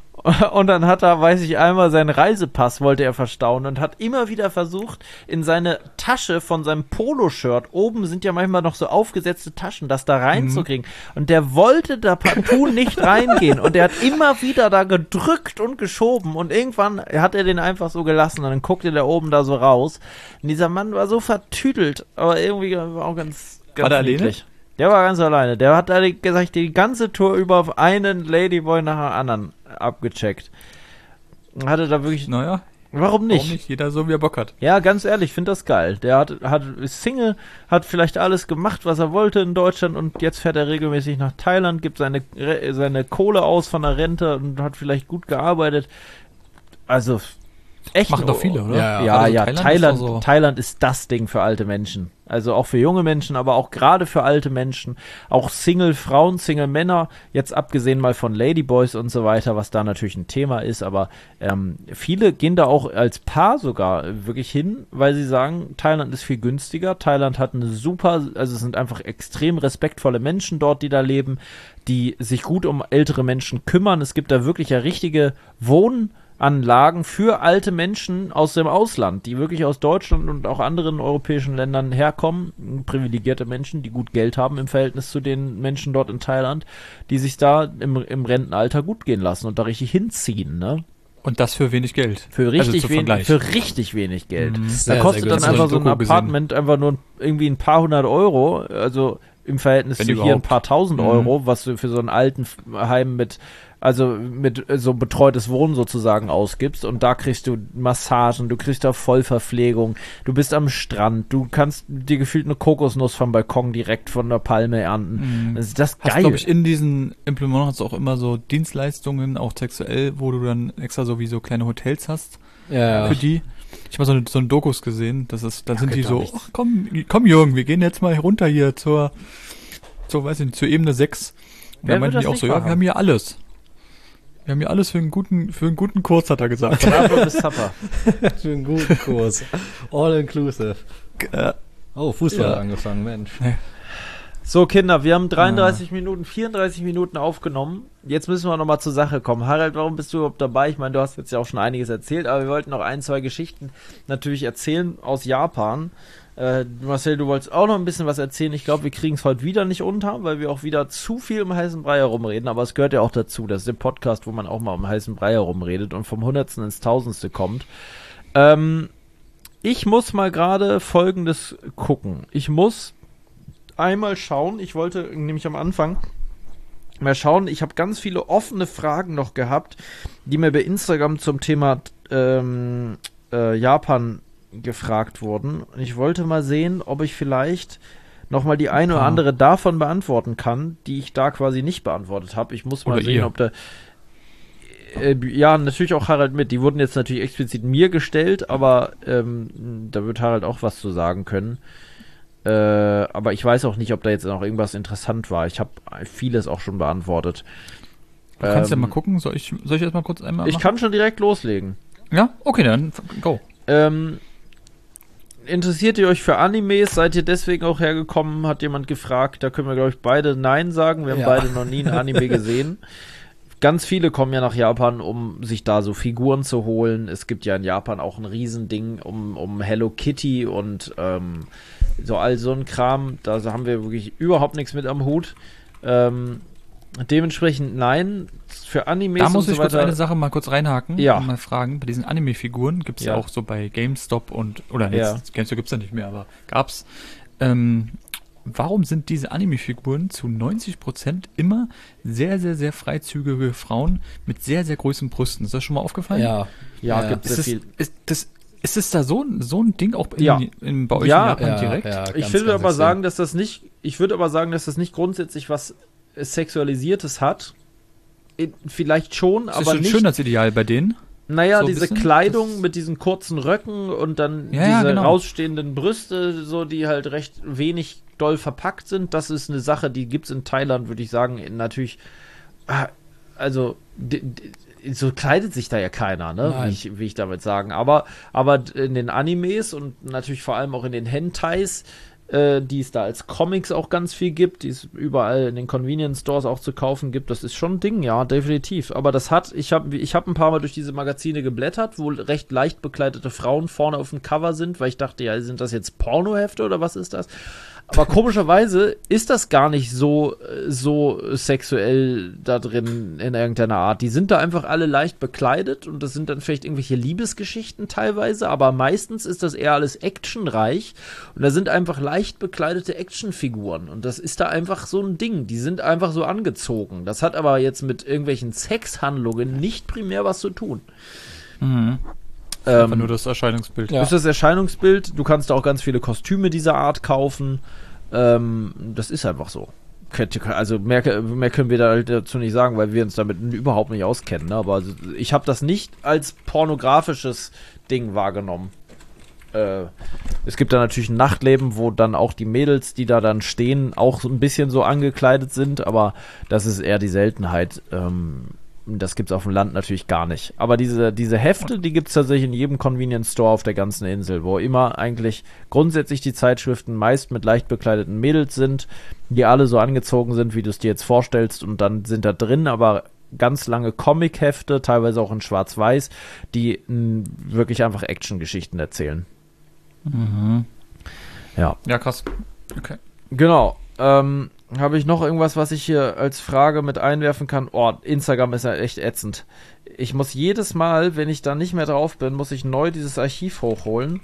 Und dann hat er, weiß ich, einmal seinen Reisepass wollte er verstauen und hat immer wieder versucht, in seine Tasche von seinem Poloshirt, oben sind ja manchmal noch so aufgesetzte Taschen, das da reinzukriegen. Und der wollte da partout nicht reingehen. Und er hat immer wieder da gedrückt und geschoben. Und irgendwann hat er den einfach so gelassen. Und dann guckte der oben da so raus. Und dieser Mann war so vertüdelt, aber irgendwie war auch ganz, ganz War der alleine? niedlich. Der war ganz alleine. Der hat da die, gesagt, die ganze Tour über auf einen Ladyboy nach dem anderen abgecheckt. Hatte da wirklich. Naja, Warum nicht? warum nicht? Jeder so, wie er Bock hat. Ja, ganz ehrlich, ich finde das geil. Der hat, hat ist Single, hat vielleicht alles gemacht, was er wollte in Deutschland und jetzt fährt er regelmäßig nach Thailand, gibt seine, Re- seine Kohle aus von der Rente und hat vielleicht gut gearbeitet. Also echt. Machen doch viele, oder? Ja, Ja, Also ja, Thailand Thailand, ist doch so- Thailand ist das Ding für alte Menschen. Also auch für junge Menschen, aber auch gerade für alte Menschen. Auch Single-Frauen, Single-Männer, jetzt abgesehen mal von Ladyboys und so weiter, was da natürlich ein Thema ist, aber ähm, viele gehen da auch als Paar sogar wirklich hin, weil sie sagen, Thailand ist viel günstiger. Thailand hat eine super, also es sind einfach extrem respektvolle Menschen dort, die da leben, die sich gut um ältere Menschen kümmern. Es gibt da wirklich ja richtige Wohn- Anlagen für alte Menschen aus dem Ausland, die wirklich aus Deutschland und auch anderen europäischen Ländern herkommen, privilegierte Menschen, die gut Geld haben im Verhältnis zu den Menschen dort in Thailand, die sich da im, im Rentenalter gut gehen lassen und da richtig hinziehen, ne? Und das für wenig Geld. Für richtig also zum wenig, Vergleich. für richtig wenig Geld. Mhm. Da Sehr, kostet sehr dann günstig. einfach so ein Doku gesehen. Apartment einfach nur irgendwie ein paar hundert Euro, also im Verhältnis Wenn zu hier ein überhaupt. paar tausend Mhm. Euro, was du für so einen alten Heim mit, also mit äh, so betreutes Wohnen sozusagen ausgibst und da kriegst du Massagen, du kriegst da Vollverpflegung, du bist am Strand, du kannst dir gefühlt eine Kokosnuss vom Balkon direkt von der Palme ernten. Mhm. Das ist das Hast, geil. glaube ich, in diesen Implements auch immer so Dienstleistungen, auch sexuell, wo du dann extra so wie so kleine Hotels hast Ja, für ja. die. Ich habe mal so eine, so eine Dokus gesehen, das ist, dann sind die geht so, doch nichts. ach, komm, komm Jürgen, wir gehen jetzt mal runter hier zur, zur, weiß ich nicht, zur Ebene sechs. Und Wer dann will meinten die das auch nicht so, ja, machen? wir haben hier alles. Wir haben ja alles für einen guten, für einen guten Kurs, hat er gesagt. Von Anfang bis Zappa. Für einen guten Kurs. All inclusive. Äh, Oh, Fußball Ja. angefangen, Mensch. So, Kinder, wir haben dreiunddreißig Minuten, vierunddreißig Minuten aufgenommen. Jetzt müssen wir nochmal zur Sache kommen. Harald, warum bist du überhaupt dabei? Ich meine, du hast jetzt ja auch schon einiges erzählt, aber wir wollten noch ein, zwei Geschichten natürlich erzählen aus Japan. Äh, Marcel, du wolltest auch noch ein bisschen was erzählen. Ich glaube, wir kriegen es heute wieder nicht unter, weil wir auch wieder zu viel im heißen Brei herumreden. Aber es gehört ja auch dazu. Das ist der Podcast, wo man auch mal um heißen Brei herumredet und vom Hundertsten ins Tausendste kommt. Ähm, ich muss mal gerade Folgendes gucken. Ich muss einmal schauen. Ich wollte nämlich am Anfang mal schauen. Ich habe ganz viele offene Fragen noch gehabt, die mir bei Instagram zum Thema ähm, äh, Japan gefragt wurden. Und ich wollte mal sehen, ob ich vielleicht nochmal die eine oder andere davon beantworten kann, die ich da quasi nicht beantwortet habe. Ich muss mal Oder sehen, ihr. ob da äh, ja, natürlich auch Harald mit. Die wurden jetzt natürlich explizit mir gestellt, aber ähm, da wird Harald auch was zu sagen können. Äh, aber ich weiß auch nicht, ob da jetzt noch irgendwas interessant war. Ich habe vieles auch schon beantwortet. Du kannst Ähm, ja mal gucken. Soll ich, soll ich erst mal kurz einmal Ich machen? kann schon direkt loslegen. Ja? Okay, dann go. Ähm, interessiert ihr euch für Animes? Seid ihr deswegen auch hergekommen? Hat jemand gefragt. Da können wir, glaube ich, beide Nein sagen. Wir haben Ja. beide noch nie ein Anime gesehen. Ganz viele kommen ja nach Japan, um sich da so Figuren zu holen. Es gibt ja in Japan auch ein Riesending um, um Hello Kitty und ähm, so all so ein Kram. Da haben wir wirklich überhaupt nichts mit am Hut. Ähm, dementsprechend nein. Für Animes Da muss und ich so kurz weiter. eine Sache mal kurz reinhaken Ja. und mal fragen. Bei diesen Anime-Figuren gibt es ja. Ja. auch so bei GameStop und, oder Ja. jetzt, GameStop gibt es ja nicht mehr, aber gab's. Ähm, warum sind diese Anime-Figuren zu neunzig Prozent immer sehr, sehr, sehr freizügige Frauen mit sehr, sehr großen Brüsten? Ist das schon mal aufgefallen? Ja. Ja, Ja. gibt's Ist, sehr es, viel. ist, das, ist es da so, so ein Ding auch in, Ja. in, bei euch Ja. in Japan Ja, direkt? ja, Ich ganz, würde ganz aber extrem. sagen, dass das nicht, ich würde aber sagen, dass das nicht grundsätzlich was Sexualisiertes hat. In- Vielleicht schon, Das ist aber schon ein nicht. Schönheitsideal bei denen. Naja, so ein diese bisschen? Kleidung Das- mit diesen kurzen Röcken und dann Ja, ja, diese genau. rausstehenden Brüste, so die halt recht wenig doll verpackt sind. Das ist eine Sache, die gibt's in Thailand, würde ich sagen, in natürlich. ah, Also d- d- so kleidet sich da ja keiner, ne? Wie Nein. ich, wie ich damit sagen. Aber, aber in den Animes und natürlich vor allem auch in den Hentais, äh, die es da als Comics auch ganz viel gibt, die es überall in den Convenience Stores auch zu kaufen gibt, das ist schon ein Ding, ja, definitiv. Aber das hat, ich habe ich hab ein paar Mal durch diese Magazine geblättert, wo recht leicht bekleidete Frauen vorne auf dem Cover sind, weil ich dachte, ja, sind das jetzt Pornohefte oder was ist das? Aber komischerweise ist das gar nicht so, äh, so sexuell da drin in irgendeiner Art. Die sind da einfach alle leicht bekleidet und das sind dann vielleicht irgendwelche Liebesgeschichten teilweise, aber meistens ist das eher alles actionreich und da sind einfach leicht bekleidete Actionfiguren und das ist da einfach so ein Ding. Die sind einfach so angezogen. Das hat aber jetzt mit irgendwelchen Sexhandlungen nicht primär was zu tun. Mhm. Einfach Ähm, nur das Erscheinungsbild. Ja. ist das Erscheinungsbild. Du kannst da auch ganz viele Kostüme dieser Art kaufen. Ähm, das ist einfach so. Könnt- Also mehr, mehr können wir da halt dazu nicht sagen, weil wir uns damit überhaupt nicht auskennen. Ne? Aber also ich habe das nicht als pornografisches Ding wahrgenommen. Äh, es gibt da natürlich ein Nachtleben, wo dann auch die Mädels, die da dann stehen, auch so ein bisschen so angekleidet sind. Aber das ist eher die Seltenheit. Ähm, Das gibt's auf dem Land natürlich gar nicht. Aber diese, diese Hefte, die gibt's tatsächlich in jedem Convenience Store auf der ganzen Insel, wo immer eigentlich grundsätzlich die Zeitschriften meist mit leicht bekleideten Mädels sind, die alle so angezogen sind, wie du es dir jetzt vorstellst. Und dann sind da drin aber ganz lange Comic-Hefte, teilweise auch in Schwarz-Weiß, die mh, wirklich einfach Action-Geschichten erzählen. Mhm. Ja. Ja, krass. Okay. Genau. Ähm, habe ich noch irgendwas, was ich hier als Frage mit einwerfen kann? Oh, Instagram ist ja echt ätzend. Ich muss jedes Mal, wenn ich da nicht mehr drauf bin, muss ich neu dieses Archiv hochholen.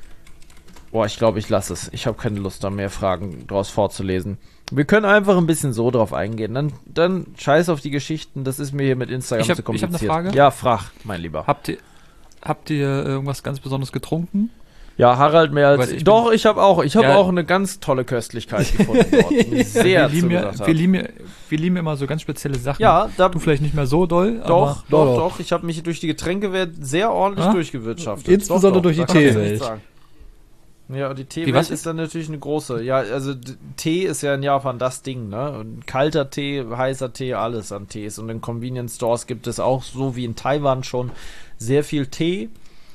Boah, ich glaube, ich lasse es. Ich habe keine Lust, da mehr Fragen draus vorzulesen. Wir können einfach ein bisschen so drauf eingehen. Dann, dann scheiß auf die Geschichten. Das ist mir hier mit Instagram Ich hab- zu ich hab kompliziert. eine Frage. Ja, frag, mein Lieber. Habt ihr, habt ihr irgendwas ganz Besonderes getrunken? Ja, Harald mehr als... Weiß ich, Doch, ich habe auch. Ich habe Ja. auch eine ganz tolle Köstlichkeit gefunden dort. Die Sehr wir, lieben ja, zugesagt hat. wir, lieben ja, wir lieben ja immer so ganz spezielle Sachen. Ja, da, Du vielleicht nicht mehr so doll, Doch, aber doch, Doch, doch, doch. Ich habe mich durch die Getränkewelt sehr ordentlich Ah? durchgewirtschaftet. Insbesondere durch die da kann ich Teewelt. nichts sagen. Ja, die Die Teewelt was? ist dann natürlich eine große. Ja, also d- Tee ist ja in Japan das Ding, ne? Und kalter Tee, heißer Tee, alles an Tees. Und in Convenience Stores gibt es auch, so wie in Taiwan schon, sehr viel Tee.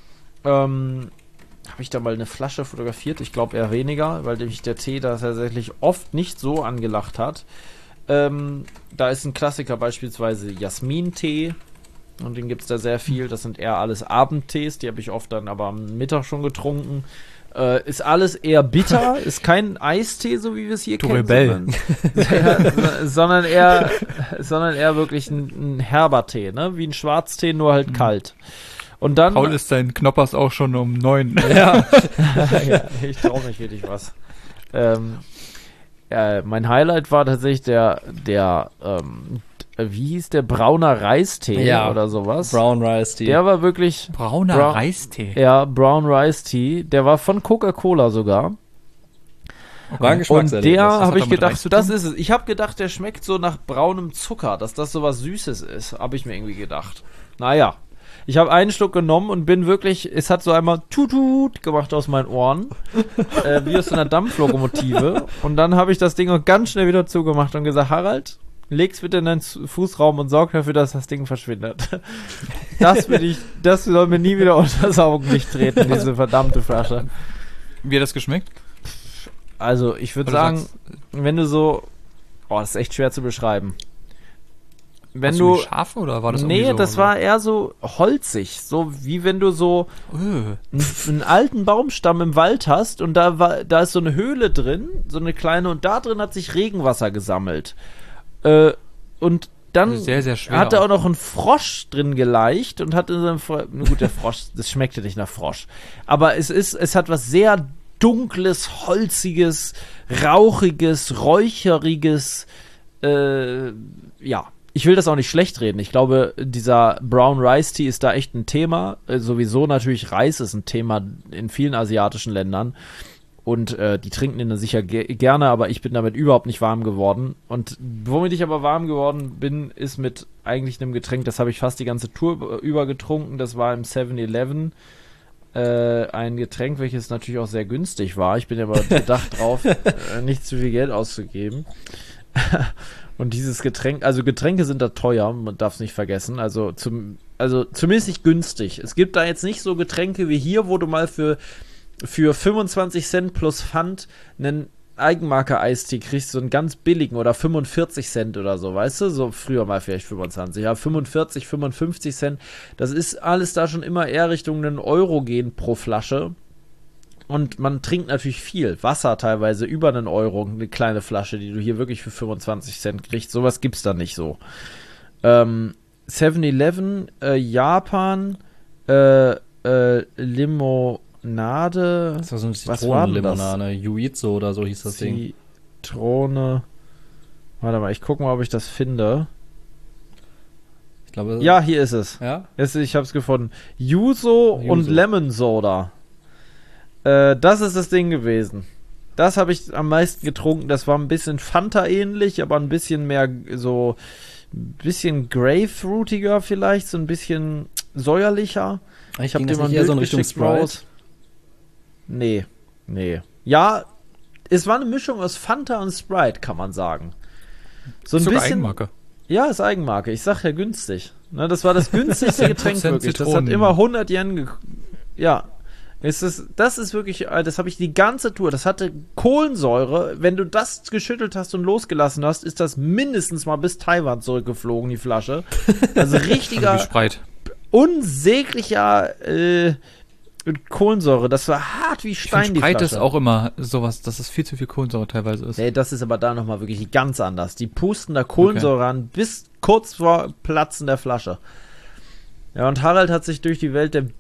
Ähm, habe ich da mal eine Flasche fotografiert? Ich glaube eher weniger, weil nämlich der Tee da tatsächlich oft nicht so angelacht hat. Ähm, da ist ein Klassiker beispielsweise Jasmin-Tee. Und den gibt es da sehr viel. Das sind eher alles Abendtees. Die habe ich oft dann aber am Mittag schon getrunken. Äh, ist alles eher bitter. Ist kein Eistee, so wie wir es hier Du kennen. Rebell. Sondern, ja, sondern, eher, sondern eher wirklich ein, ein herber Tee, ne? Wie ein Schwarztee, nur halt kalt. Und dann... Paul ist sein Knoppers auch schon um neun. Ja, ja ich traue mich wirklich was. Ähm, ja, mein Highlight war tatsächlich der, der, ähm, wie hieß der, brauner Reistee Ja, oder sowas. Brown Rice Tea. Der war wirklich, Brauner Bra- Reistee. ja, Brown Rice Tea. Der war von Coca-Cola sogar. War ein Und Geschmackserlebnis. der Was hat habe ich damit Reis gedacht, zu das tun? ist es. Ich habe gedacht, der schmeckt so nach braunem Zucker, dass das so was Süßes ist. Habe ich mir irgendwie gedacht. Naja. Ich habe einen Schluck genommen und bin wirklich, es hat so einmal tutut gemacht aus meinen Ohren, äh, wie aus so einer Dampflokomotive. Und dann habe ich das Ding auch ganz schnell wieder zugemacht und gesagt, Harald, leg's bitte in deinen Fußraum und sorg dafür, dass das Ding verschwindet. Das will ich, das soll mir nie wieder unter das Augenlicht treten, diese verdammte Flasche. Wie hat das geschmeckt? Also, ich würde Oder sagen, sagst- wenn du so, oh, das ist echt schwer zu beschreiben. Wenn Hast du, wie Schafe oder war das nee, irgendwie so? das war eher so holzig, so wie wenn du so Öh. einen, einen alten Baumstamm im Wald hast und da war, da ist so eine Höhle drin, so eine kleine, und da drin hat sich Regenwasser gesammelt. Äh, und dann Also sehr, sehr schwer hat er auch. auch noch einen Frosch drin geleicht und hat in seinem Fro- na gut, der Frosch, das schmeckte nicht nach Frosch. Aber es ist, es hat was sehr dunkles, holziges, rauchiges, räucheriges, äh, ja. Ich will das auch nicht schlecht reden. Ich glaube, dieser Brown Rice Tea ist da echt ein Thema. Äh, sowieso natürlich Reis ist ein Thema in vielen asiatischen Ländern. Und äh, die trinken den sicher ge- gerne, aber ich bin damit überhaupt nicht warm geworden. Und womit ich aber warm geworden bin, ist mit eigentlich einem Getränk, das habe ich fast die ganze Tour über getrunken. Das war im seven eleven äh, ein Getränk, welches natürlich auch sehr günstig war. Ich bin aber bedacht drauf, äh, nicht zu viel Geld auszugeben. Und dieses Getränk, also Getränke sind da teuer, man darf es nicht vergessen. Also, zum, also zumindest nicht günstig. Es gibt da jetzt nicht so Getränke wie hier, wo du mal für, für fünfundzwanzig Cent plus Pfand einen Eigenmarke-Eistee kriegst, so einen ganz billigen oder fünfundvierzig Cent oder so, weißt du? So früher mal vielleicht fünfundzwanzig, ja, fünfundvierzig, fünfundfünfzig Cent. Das ist alles da schon immer eher Richtung einen Euro gehen pro Flasche. Und man trinkt natürlich viel. Wasser teilweise über einen Euro, eine kleine Flasche, die du hier wirklich für fünfundzwanzig Cent kriegst. Sowas gibt's da nicht so. Ähm, seven eleven, äh, Japan, äh, äh, Limonade. Das war so eine Was war denn das? Zitronenlimonade. Yuizo oder so hieß das Ding. Zitrone. Warte mal, ich guck mal, ob ich das finde. Ich glaube, Ja, hier ist es. Ja? Es, ich hab's gefunden. Yuzu und Yuzu. Lemon Soda. Äh, das ist das Ding gewesen. Das habe ich am meisten getrunken. Das war ein bisschen Fanta-ähnlich, aber ein bisschen mehr so, ein bisschen grapefruitiger vielleicht, so ein bisschen säuerlicher. Ich hab ging dir das mal nicht ein eher so in Bild Richtung geschickt, Sprite? Maus. Nee, nee. Ja, es war eine Mischung aus Fanta und Sprite, kann man sagen. So ein Sogar bisschen. Eigenmarke. Ja, ist Eigenmarke. Ich sag ja günstig. Ne, das war das günstigste Getränk zehn Prozent wirklich. Das hat Zitronen. immer hundert Yen ge Ja. Es ist, das ist wirklich, äh, das habe ich die ganze Tour. Das hatte Kohlensäure. Wenn du das geschüttelt hast und losgelassen hast, ist das mindestens mal bis Taiwan zurückgeflogen, die Flasche. Also richtiger, Also wie Sprite. unsäglicher äh, Kohlensäure. Das war hart wie Ich Stein, finde die Sprite Flasche. ist auch immer sowas, dass es viel zu viel Kohlensäure teilweise ist. Nee, das ist aber da nochmal wirklich ganz anders. Die pusten da Kohlensäure an, bis kurz vor Platzen der Flasche. Ja, und Harald hat sich durch die Welt der...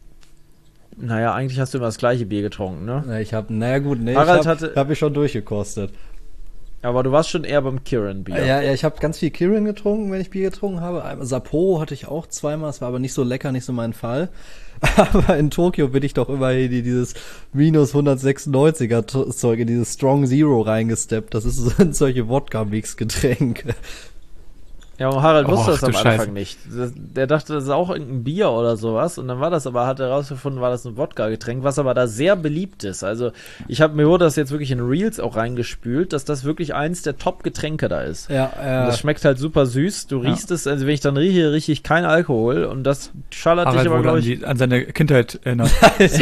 Naja, eigentlich hast du immer das gleiche Bier getrunken, ne? Na, ich habe, naja gut, nee, Harald ich habe hatte- hab ich schon durchgekostet. Aber du warst schon eher beim Kirin-Bier. Ja, ja, ich habe ganz viel Kirin getrunken, wenn ich Bier getrunken habe. Einmal Sapporo hatte ich auch zweimal, es war aber nicht so lecker, nicht so mein Fall. Aber in Tokio bin ich doch immerhin in dieses minus hundertsechsundneunziger T- Zeug, in dieses Strong Zero reingesteppt. Das ist, sind solche Wodka-Mix-Getränke. Ja, und Harald Och, wusste das du am Scheiße. Anfang nicht. Das, der dachte, das ist auch irgendein Bier oder sowas. Und dann war das aber, hat er herausgefunden, war das ein Wodka-Getränk, was aber da sehr beliebt ist. Also ich habe mir wurde das jetzt wirklich in Reels auch reingespült, dass das wirklich eins der Top-Getränke da ist. Ja, Und ja. das schmeckt halt super süß. Du Ja. riechst es, also wenn ich dann rieche, rieche ich kein Alkohol. Und das schallert dich Harald aber, wurde glaube an, ich, die, an seine Kindheit erinnert.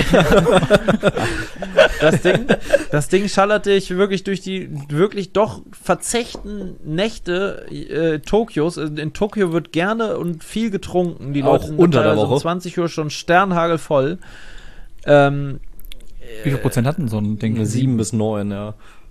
das Ding, das Ding schallert dich wirklich durch die wirklich doch verzechten Nächte äh, Tokios. In, in Tokio wird gerne und viel getrunken. Die Auch Leute sind unter der teilweise um Woche. zwanzig Uhr schon sternhagelvoll. Ähm, Wie viel Prozent hatten so ein Ding? Sieben bis neun, ja.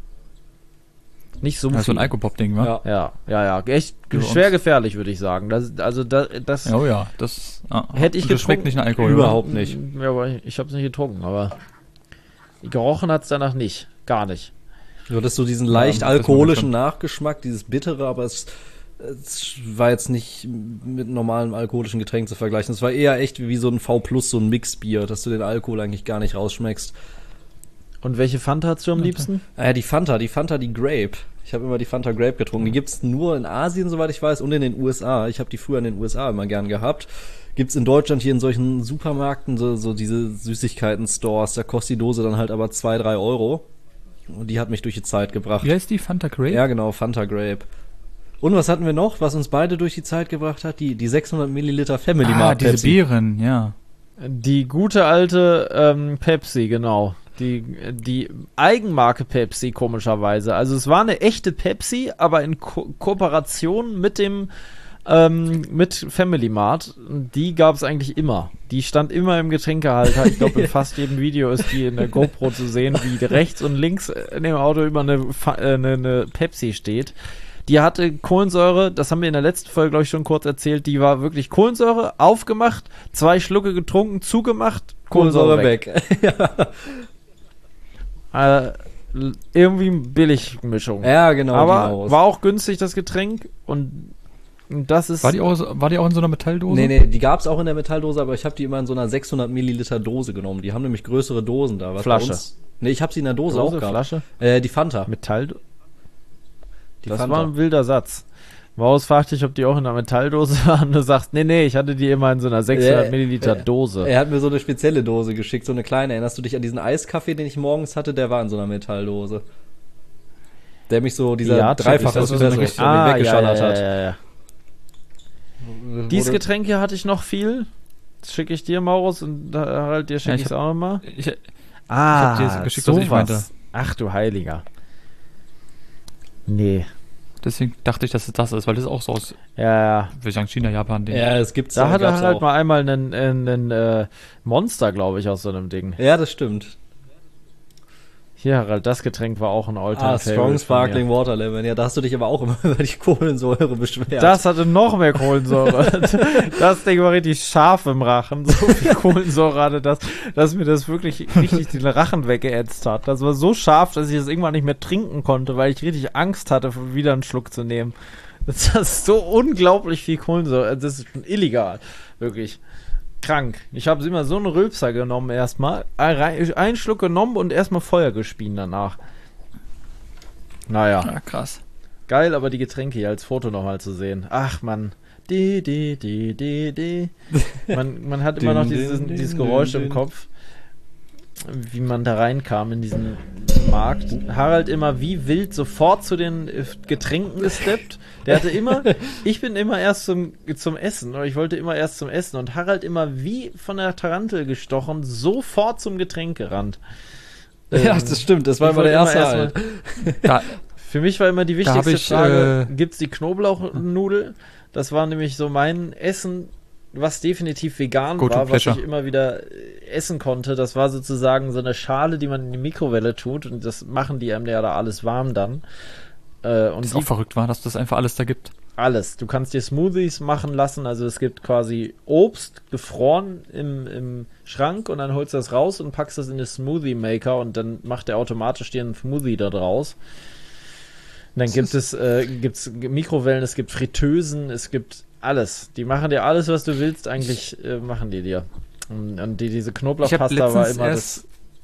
nicht so Das ist so viel. ein Alkopop-Ding, wa? Ja. ja, ja, ja. Echt Über uns. schwer gefährlich, würde ich sagen. Das, also da, das Oh ja, das ah, Hätte ich das schmeckt getrunken. nicht nach Alkohol. Überhaupt nicht. Ja, aber ich, ich habe es nicht getrunken, aber gerochen hat es danach nicht. Gar nicht. Du hattest so diesen leicht das war alkoholischen schon- Nachgeschmack, dieses Bittere, aber es, es war jetzt nicht mit normalem alkoholischen Getränk zu vergleichen. Es war eher echt wie so ein V plus, so ein Mixbier, dass du den Alkohol eigentlich gar nicht rausschmeckst. Und welche Fanta hast du am liebsten? Ah ja, die Fanta, die Fanta, die Grape. Ich habe immer die Fanta Grape getrunken. Die gibt's nur in Asien, soweit ich weiß, und in den U S A. Ich habe die früher in den U S A immer gern gehabt. Gibt's in Deutschland hier in solchen Supermärkten so, so diese Süßigkeiten-Stores. Da kostet die Dose dann halt aber zwei, drei Euro. Und die hat mich durch die Zeit gebracht. Wie heißt die? Fanta Grape? Ja, genau, Fanta Grape. Und was hatten wir noch, was uns beide durch die Zeit gebracht hat? Die, die sechshundert Milliliter Family ah, Mart diese Pepsi. Beeren, ja. Die gute alte ähm, Pepsi, genau. Die, die Eigenmarke Pepsi, komischerweise. Also es war eine echte Pepsi, aber in Ko Kooperation mit dem ähm, mit Family Mart. Die gab es eigentlich immer. Die stand immer im Getränkehalter. Ich glaube, in fast jedem Video ist die in der GoPro zu sehen, wie rechts und links in dem Auto immer eine, Fa äh, eine, eine Pepsi steht. Die hatte Kohlensäure, das haben wir in der letzten Folge, glaube ich, schon kurz erzählt, die war wirklich Kohlensäure, aufgemacht, zwei Schlucke getrunken, zugemacht, Kohlensäure, weg. weg. Äh, irgendwie eine Billigmischung. Ja, genau. Aber genau. war auch günstig, das Getränk. Und das ist... War die, auch, so- war die auch in so einer Metalldose? Nee, nee, die gab's auch in der Metalldose, aber ich habe die immer in so einer sechshundert Milliliter Dose genommen. Die haben nämlich größere Dosen da. Was Flasche. bei uns, nee, ich habe sie in der Dose, Dose, auch gehabt. Flasche? Äh, die Fanta. Metall... Die das Fanta. war ein wilder Satz. Maus fragt dich, ob die auch in einer Metalldose waren. Du sagst, nee, nee, ich hatte die immer in so einer sechshundert Äh, Milliliter äh, Dose. Er hat mir so eine spezielle Dose geschickt, so eine kleine. Erinnerst du dich an diesen Eiskaffee, den ich morgens hatte? Der war in so einer Metalldose. Der mich so, dieser Ja, check ich, dreifache das ist so eine Espresso, richtig- der mich Ah, ja, weggeschallert ja, hat. ja, ja, ja. Dieses Getränk hier hatte ich noch viel. Das schicke ich dir, Maurus, und Harald, dir schicke Ja, ich ich es hab- auch nochmal. Ich, Ah, hab dir das geschickt, was ich sowas. meinte. Ach du Heiliger. Nee. deswegen dachte ich, dass es das ist, weil das ist auch so aus, Ja, ja. würde ich sagen, China, Japan. Ding. Ja, es gibt's Da hatte gab's halt auch. mal einmal einen, einen, einen äh, Monster, glaube ich, aus so einem Ding. Ja, das stimmt. Hier, Harald, das Getränk war auch ein Alltime Ah, Strong Sparkling Water Lemon. Ja, da hast du dich aber auch immer über die Kohlensäure beschwert. Das hatte noch mehr Kohlensäure. Das Ding war richtig scharf im Rachen. So viel Kohlensäure hatte das, dass mir das wirklich richtig den Rachen weggeätzt hat. Das war so scharf, dass ich das irgendwann nicht mehr trinken konnte, weil ich richtig Angst hatte, wieder einen Schluck zu nehmen. Das ist so unglaublich viel Kohlensäure. Das ist schon illegal. Wirklich. Krank. Ich habe immer so einen Rülpser genommen erstmal. Einen Schluck genommen und erstmal Feuer gespien danach. Naja. Ja, krass. Geil, aber die Getränke hier als Foto nochmal zu sehen. Ach man. Die, die, die, die, die. Man, man hat immer noch dieses, dieses Geräusch im Kopf, wie man da reinkam in diesen Markt. Harald immer wie wild sofort zu den äh, Getränken gesteppt. Der hatte immer, ich bin immer erst zum, zum Essen, oder ich wollte immer erst zum Essen und Harald immer wie von der Tarantel gestochen, sofort zum Getränk gerannt. Ja, Ähm, das stimmt. Das war ich immer der wollte erste immer halt. Da, Für mich war immer die Da hab wichtigste ich, Frage, äh, gibt's die Knoblauchnudel? Das war nämlich so mein Essen, was definitiv vegan Go to war, was pleasure. ich immer wieder äh, essen konnte. Das war sozusagen so eine Schale, die man in die Mikrowelle tut und das machen die einem ja da alles warm dann. Äh, und das die auch verrückt war, dass das einfach alles da gibt. alles. Du kannst dir Smoothies machen lassen, also es gibt quasi Obst gefroren im, im Schrank und dann holst du das raus und packst das in den Smoothie Maker und dann macht der automatisch dir einen Smoothie da draus. Und dann gibt es äh, gibt's Mikrowellen, es gibt Fritteusen, es gibt alles. Die machen dir alles, was du willst, eigentlich äh, machen die dir. Und, und die, diese Ich habe Knoblauchpasta war letztens immer erst, das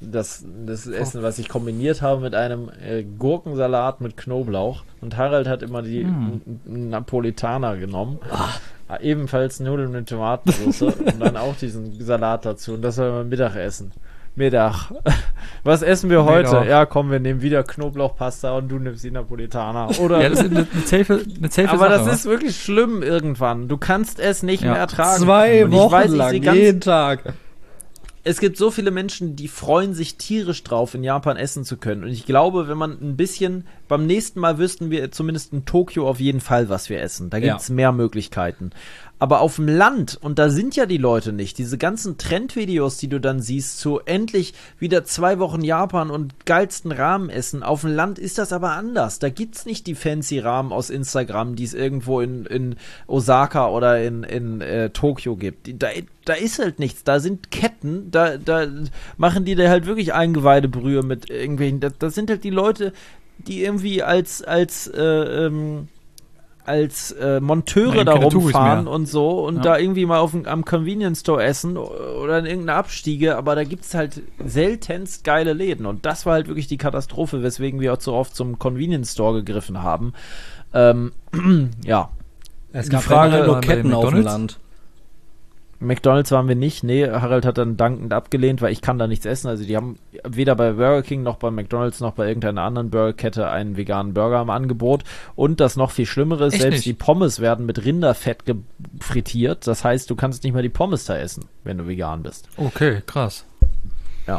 das, das Essen, was ich kombiniert habe mit einem äh, Gurkensalat mit Knoblauch. Und Harald hat immer die Mm. N- Napolitaner genommen. Ah, ebenfalls Nudeln mit Tomatensauce und dann auch diesen Salat dazu. Und das war mein Mittagessen. Mittag. Was essen wir heute? Mittag. Ja, komm, wir nehmen wieder Knoblauchpasta und du nimmst die Napolitaner. Oder Ja, das ist eine, eine safe, eine safe aber Sache. das ist wirklich schlimm irgendwann. Du kannst es nicht Ja. mehr ertragen. Zwei Und ich Wochen weiß, ich lang, sehe ganz- jeden Tag. Es gibt so viele Menschen, die freuen sich tierisch drauf, in Japan essen zu können. Und ich glaube, wenn man ein bisschen, beim nächsten Mal wüssten wir zumindest in Tokio auf jeden Fall, was wir essen. Da Ja. gibt's mehr Möglichkeiten. Aber auf dem Land, und da sind ja die Leute nicht, diese ganzen Trendvideos, die du dann siehst, zu endlich wieder zwei Wochen Japan und geilsten Ramen essen, auf dem Land ist das aber anders. Da gibt's nicht die fancy Ramen aus Instagram, die es irgendwo in, in Osaka oder in, in äh, Tokio gibt. Die, da, da ist halt nichts. Da sind Ketten, da, da machen die da halt wirklich Eingeweidebrühe mit irgendwelchen. Das, das sind halt die Leute, die irgendwie als, als, äh, ähm, als äh, Monteure Ja, da keine Touris rumfahren mehr. und so und Ja. da irgendwie mal auf dem, am Convenience Store essen oder in irgendeiner Abstiege, aber da gibt's halt seltenst geile Läden und das war halt wirklich die Katastrophe, weswegen wir auch so oft zum Convenience Store gegriffen haben. Ähm, ja, Es Die gab Frage- halt nur bei Ketten auf dem McDonald's? Land. McDonald's waren wir nicht, nee, Harald hat dann dankend abgelehnt, weil ich kann da nichts essen, also die haben weder bei Burger King noch bei McDonald's noch bei irgendeiner anderen Burgerkette einen veganen Burger im Angebot und das noch viel Schlimmere ist, Echt selbst nicht? die Pommes werden mit Rinderfett frittiert, das heißt, du kannst nicht mal die Pommes da essen, wenn du vegan bist. Okay, krass. Ja.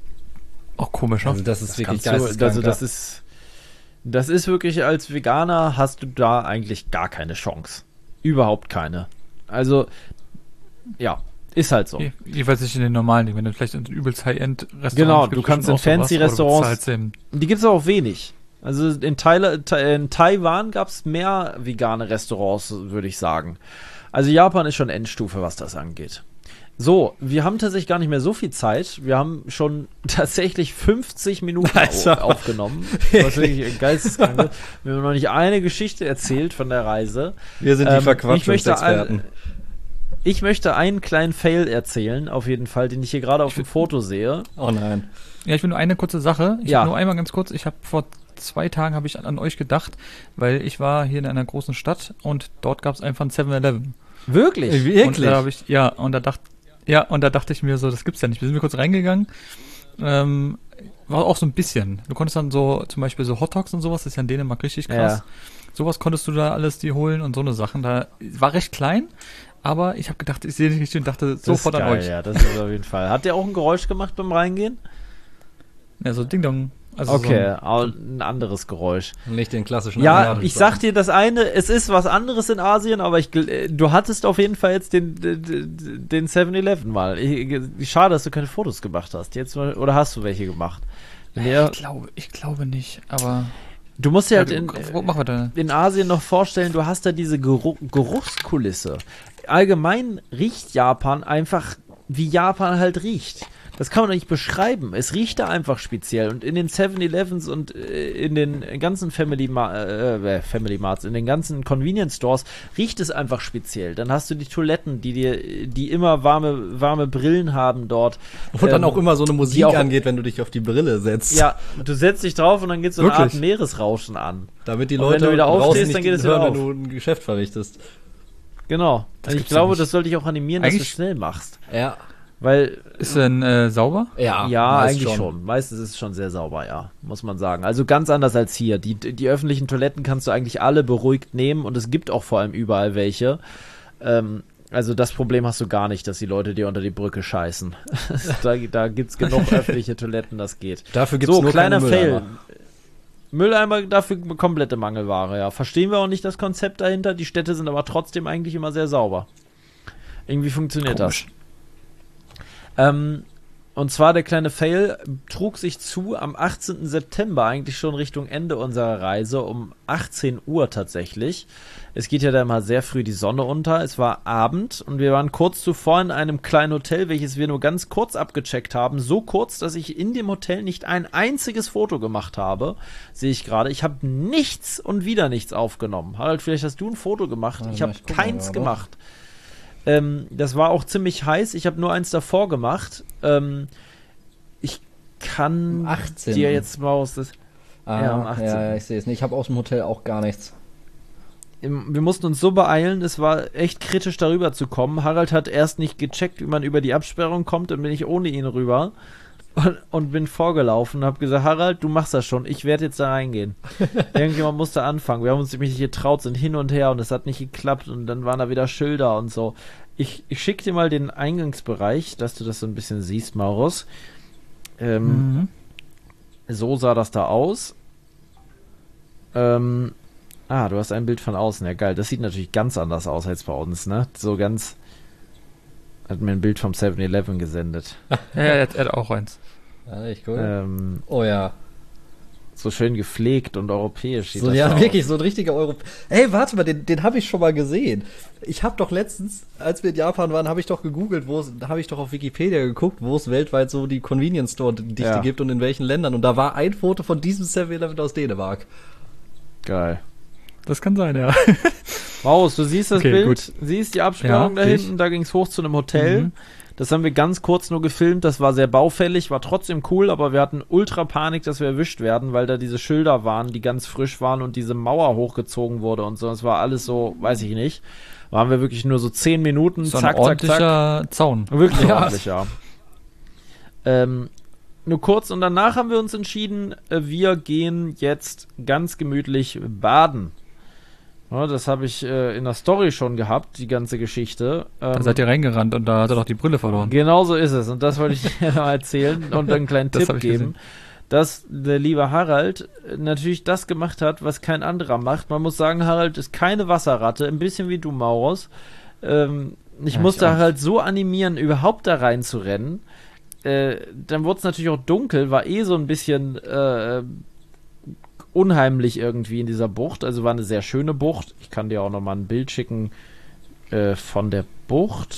Auch komisch, ne? Also das ist wirklich Kannst du, geisteskrank. also das ist das ist wirklich, als Veganer hast du da eigentlich gar keine Chance. Überhaupt keine. Also, ja, ist halt so. Je- Jeweils nicht in den normalen Dingen, wenn du vielleicht in übelst High-End-Restaurants Genau, gibt's du kannst bestimmt in auch fancy sowas, aber du Restaurants- bezahlst eben- Die gibt es auch wenig. Also in, Thail in Taiwan gab es mehr vegane Restaurants, würde ich sagen. Also Japan ist schon Endstufe, was das angeht. So, wir haben tatsächlich gar nicht mehr so viel Zeit. Wir haben schon tatsächlich fünfzig Minuten Alter. au aufgenommen. Was wirklich geisteskrank ist. Wir haben noch nicht eine Geschichte erzählt von der Reise. Wir sind die Ähm, Verquatschungsexperten. Ich möchte einen kleinen Fail erzählen, auf jeden Fall, den ich hier gerade auf dem Foto sehe. Oh nein. Ja, ich will nur eine kurze Sache. Ich Ja. hab nur einmal ganz kurz, ich habe vor zwei Tagen habe ich an, an euch gedacht, weil ich war hier in einer großen Stadt und dort gab es einfach ein seven eleven. Wirklich? Und da habe ich, ja, und da dachte, ja, und da dachte ich mir so, das gibt's ja nicht. Wir sind wir kurz reingegangen. Ähm, war auch so ein bisschen. Du konntest dann so, zum Beispiel so Hotdogs und sowas, das ist ja in Dänemark richtig krass. Ja. Sowas konntest du da alles die holen und so eine Sachen. Da war recht klein, aber ich habe gedacht, ich sehe dich nicht und dachte Das ist sofort geil, an euch. Ja, das ist auf jeden Fall. Hat der auch ein Geräusch gemacht beim Reingehen? Ja, so Ding Dong. Also Okay, so au- ein anderes Geräusch. Nicht den klassischen Ja, asiatischen ich sag Sachen. dir das eine, es ist was anderes in Asien, aber ich, gl- äh, du hattest auf jeden Fall jetzt den, den den seven eleven mal. Ich, ich, schade, dass du keine Fotos gemacht hast. Jetzt mal, oder hast du welche gemacht? Wenn so, ihr, ich glaube, ich glaube nicht, aber du musst dir halt Ja, in, du- mach weiter. in Asien noch vorstellen, du hast da diese Geruch, Geruchskulisse. Allgemein riecht Japan einfach, wie Japan halt riecht. Das kann man nicht beschreiben. Es riecht da einfach speziell. Und in den seven elevens und äh, in den ganzen Family, Ma äh, Family Marts, in den ganzen Convenience Stores riecht es einfach speziell. Dann hast du die Toiletten, die dir, die immer warme, warme Brillen haben dort. Und dann Ähm, auch immer so eine Musik die auch- angeht, wenn du dich auf die Brille setzt. Ja, du setzt dich drauf und dann geht so eine Wirklich? Art Meeresrauschen an. Damit die Und wenn Leute du wieder draußen aufstehst, nicht dann geht es hören, wieder wenn auf. du ein Geschäft verrichtest. Genau. Das Und ich gibt's ja glaube, nicht. das sollte dich auch animieren, dass du Eigentlich- schnell machst. Ja. Weil ist denn äh, sauber? Ja, Ja, meist eigentlich schon. Meistens ist es schon sehr sauber, ja, muss man sagen. Also ganz anders als hier. Die, die öffentlichen Toiletten kannst du eigentlich alle beruhigt nehmen und es gibt auch vor allem überall welche. Ähm, also das Problem hast du gar nicht, dass die Leute dir unter die Brücke scheißen. da da gibt es genug öffentliche Toiletten, das geht. Dafür gibt's So, nur kleiner keine Fail. Mülleimer. Mülleimer, dafür komplette Mangelware, ja. Verstehen wir auch nicht das Konzept dahinter. Die Städte sind aber trotzdem eigentlich immer sehr sauber. Irgendwie funktioniert Komisch. das. Ähm, und zwar der kleine Fail trug sich zu am achtzehnten September, eigentlich schon Richtung Ende unserer Reise, um achtzehn Uhr tatsächlich. Es geht ja da immer sehr früh die Sonne unter. Es war Abend und wir waren kurz zuvor in einem kleinen Hotel, welches wir nur ganz kurz abgecheckt haben. So kurz, dass ich in dem Hotel nicht ein einziges Foto gemacht habe, sehe ich gerade. Ich habe nichts und wieder nichts aufgenommen. Harald, vielleicht hast du ein Foto gemacht. Warte Ich mal, habe ich guck mal keins gerade. gemacht. Ähm, das war auch ziemlich heiß. Ich habe nur eins davor gemacht. Ähm, ich kann Am achtzehnten dir jetzt mal aus das. Ah, Ja, am ja, achtzehnten ja, ich sehe es nicht. Ich habe aus dem Hotel auch gar nichts. Im- Wir mussten uns so beeilen, es war echt kritisch darüber zu kommen. Harald hat erst nicht gecheckt, wie man über die Absperrung kommt, dann bin ich ohne ihn rüber und, und bin vorgelaufen und habe gesagt, Harald, du machst das schon, ich werde jetzt da reingehen. Irgendjemand musste anfangen. Wir haben uns nämlich nicht getraut, sind hin und her und es hat nicht geklappt und dann waren da wieder Schilder und so. Ich, ich schicke dir mal den Eingangsbereich, dass du das so ein bisschen siehst, Maurus. Ähm, Mhm. So sah das da aus. Ähm, ah, du hast ein Bild von außen. Ja, geil. Das sieht natürlich ganz anders aus als bei uns, ne? So ganz. Hat mir ein Bild vom seven eleven gesendet. Ja, er hat, er hat auch eins. Ja, echt cool. Ähm, Oh ja. so schön gepflegt und europäisch sieht So, das ja, aus. wirklich, so ein richtiger Euro. Ey, warte mal, den, den habe ich schon mal gesehen. Ich habe doch letztens, als wir in Japan waren, habe ich doch gegoogelt, wo es, da habe ich doch auf Wikipedia geguckt, wo es weltweit so die Convenience Store Dichte Ja. gibt und in welchen Ländern. Und da war ein Foto von diesem seven eleven aus Dänemark. Geil. Das kann sein, ja. Maus, du siehst das Okay, Bild, gut. siehst die Absperrung Ja, da seh ich. hinten, da ging es hoch zu einem Hotel. Mhm. Das haben wir ganz kurz nur gefilmt, das war sehr baufällig, war trotzdem cool, aber wir hatten ultra Panik, dass wir erwischt werden, weil da diese Schilder waren, die ganz frisch waren und diese Mauer hochgezogen wurde und so. Das war alles so, weiß ich nicht. Waren wir wirklich nur so zehn Minuten, So ein zack, zack, zack. ordentlicher Zaun. Wirklich Ja. ordentlich, ja. Ähm, nur kurz und danach haben wir uns entschieden, äh, wir gehen jetzt ganz gemütlich baden. Ja, das habe ich äh, in der Story schon gehabt, die ganze Geschichte. Ähm, Da seid ihr reingerannt und da hat er doch die Brille verloren. Genau so ist es. Und das wollte ich dir noch erzählen und einen kleinen Das Tipp hab ich geben, gesehen. dass der liebe Harald natürlich das gemacht hat, was kein anderer macht. Man muss sagen, Harald ist keine Wasserratte, ein bisschen wie du, Maurus. Ähm, ich Ja, musste ich auch. Harald so animieren, überhaupt da rein zu rennen. Äh, dann wurde es natürlich auch dunkel, war eh so ein bisschen äh, unheimlich irgendwie in dieser Bucht. Also war eine sehr schöne Bucht. Ich kann dir auch noch mal ein Bild schicken äh, von der Bucht.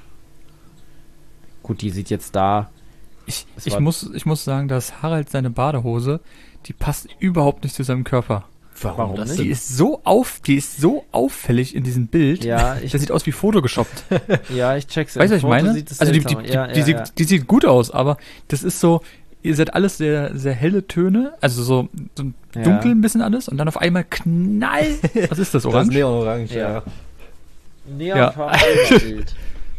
Gut, die sieht jetzt da. Ich, Es ich, war- muss, ich muss sagen, dass Harald seine Badehose, die passt überhaupt nicht zu seinem Körper. Warum das nicht? Die ist so auf, die ist so auffällig in diesem Bild. Ja, ich- das sieht aus wie photogeshoppt. Ja, ich check's. Weißt du, was ich Im Foto meine? sieht es Also die, die, seltsam die, aus. ja, die, ja, sieht, ja. die sieht gut aus, aber das ist so, ihr seid alles sehr, sehr helle Töne, also so, so Ja. dunkel ein bisschen alles und dann auf einmal knall. Was ist das, Das ist orange? Neon-Orange, Ja. ja. Neonfarben Bild.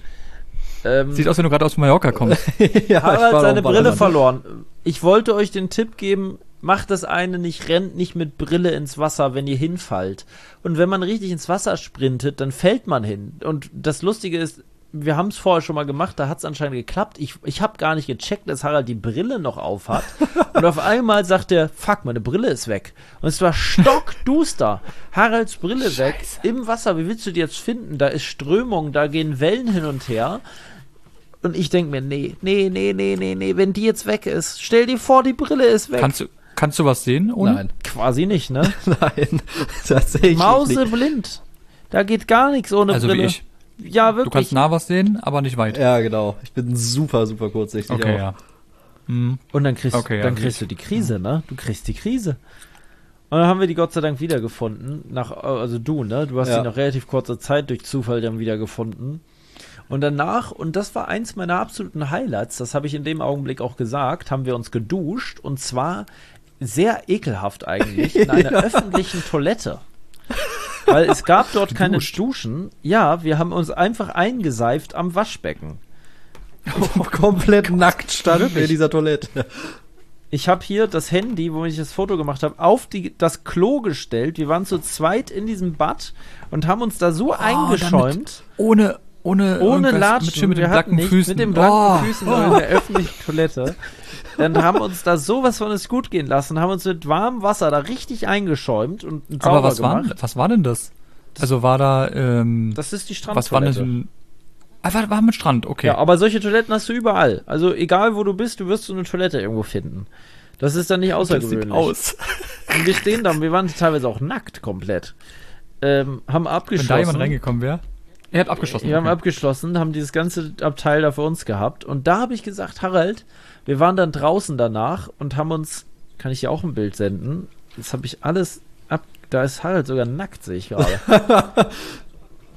Ähm, Sieht aus, wenn du gerade aus Mallorca kommst. ja Harald war seine noch Brille Ballermann. verloren. Ich wollte euch den Tipp geben, macht das eine nicht, rennt nicht mit Brille ins Wasser, wenn ihr hinfallt. Und wenn man richtig ins Wasser sprintet, dann fällt man hin. Und das Lustige ist, wir haben es vorher schon mal gemacht, da hat es anscheinend geklappt. Ich, ich habe gar nicht gecheckt, dass Harald die Brille noch auf hat. Und auf einmal sagt er, fuck, meine Brille ist weg. Und es war stockduster. Haralds Brille weg, im Wasser. Wie willst du die jetzt finden? Da ist Strömung, da gehen Wellen hin und her. Und ich denke mir, nee, nee, nee, nee, nee, nee, wenn die jetzt weg ist, stell dir vor, die Brille ist weg. Kannst du, kannst du was sehen? Ohne? Nein, Quasi nicht, ne? nein, tatsächlich nicht. Mauseblind. Da geht gar nichts ohne Also Brille. wie ich. Ja, wirklich. Du kannst nah was sehen, aber nicht weit. Ja, genau. Ich bin super, super kurzsichtig Okay, auch. ja. Hm. Und dann kriegst, Okay, ja, dann wie kriegst ich. du die Krise, ne? Du kriegst die Krise. Und dann haben wir die Gott sei Dank wiedergefunden. Nach, also du, ne? Du hast Ja. die nach relativ kurzer Zeit durch Zufall dann wiedergefunden. Und danach, und das war eins meiner absoluten Highlights, das habe ich in dem Augenblick auch gesagt, haben wir uns geduscht. Und zwar sehr ekelhaft eigentlich in einer öffentlichen Toilette. Weil es gab dort keine Duschen. Ja, wir haben uns einfach eingeseift am Waschbecken. Komplett nackt standen wir in Wirklich? dieser Toilette. Ich habe hier das Handy, wo ich das Foto gemacht habe, auf die, das Klo gestellt. Wir waren zu zweit in diesem Bad und haben uns da so eingeschäumt. Ohne, ohne, Ohne irgendwas, Latschen. Mit, schön mit wir den hatten blanken nicht, Füßen. mit den blanken Oh. Füßen in der öffentlichen Toilette. Dann haben wir uns da sowas von es gut gehen lassen, haben uns mit warmem Wasser da richtig eingeschäumt und sauber Aber was war, gemacht. was war denn das? Also war da, ähm, Das ist die was war denn Strandtoilette. so ein, ah, war, war mit Strand, okay. Ja, aber solche Toiletten hast du überall. Also egal wo du bist, du wirst so eine Toilette irgendwo finden. Das ist dann nicht das außergewöhnlich. sieht aus. Und wir stehen da, und wir waren teilweise auch nackt komplett. Ähm, haben Wenn da abgeschlossen. jemand reingekommen wäre. Er hat abgeschlossen. Wir haben okay. abgeschlossen, haben dieses ganze Abteil da für uns gehabt. Und da habe ich gesagt, Harald, wir waren dann draußen danach und haben uns, kann ich dir auch ein Bild senden? Jetzt habe ich alles ab, da ist Harald sogar nackt, sehe ich gerade.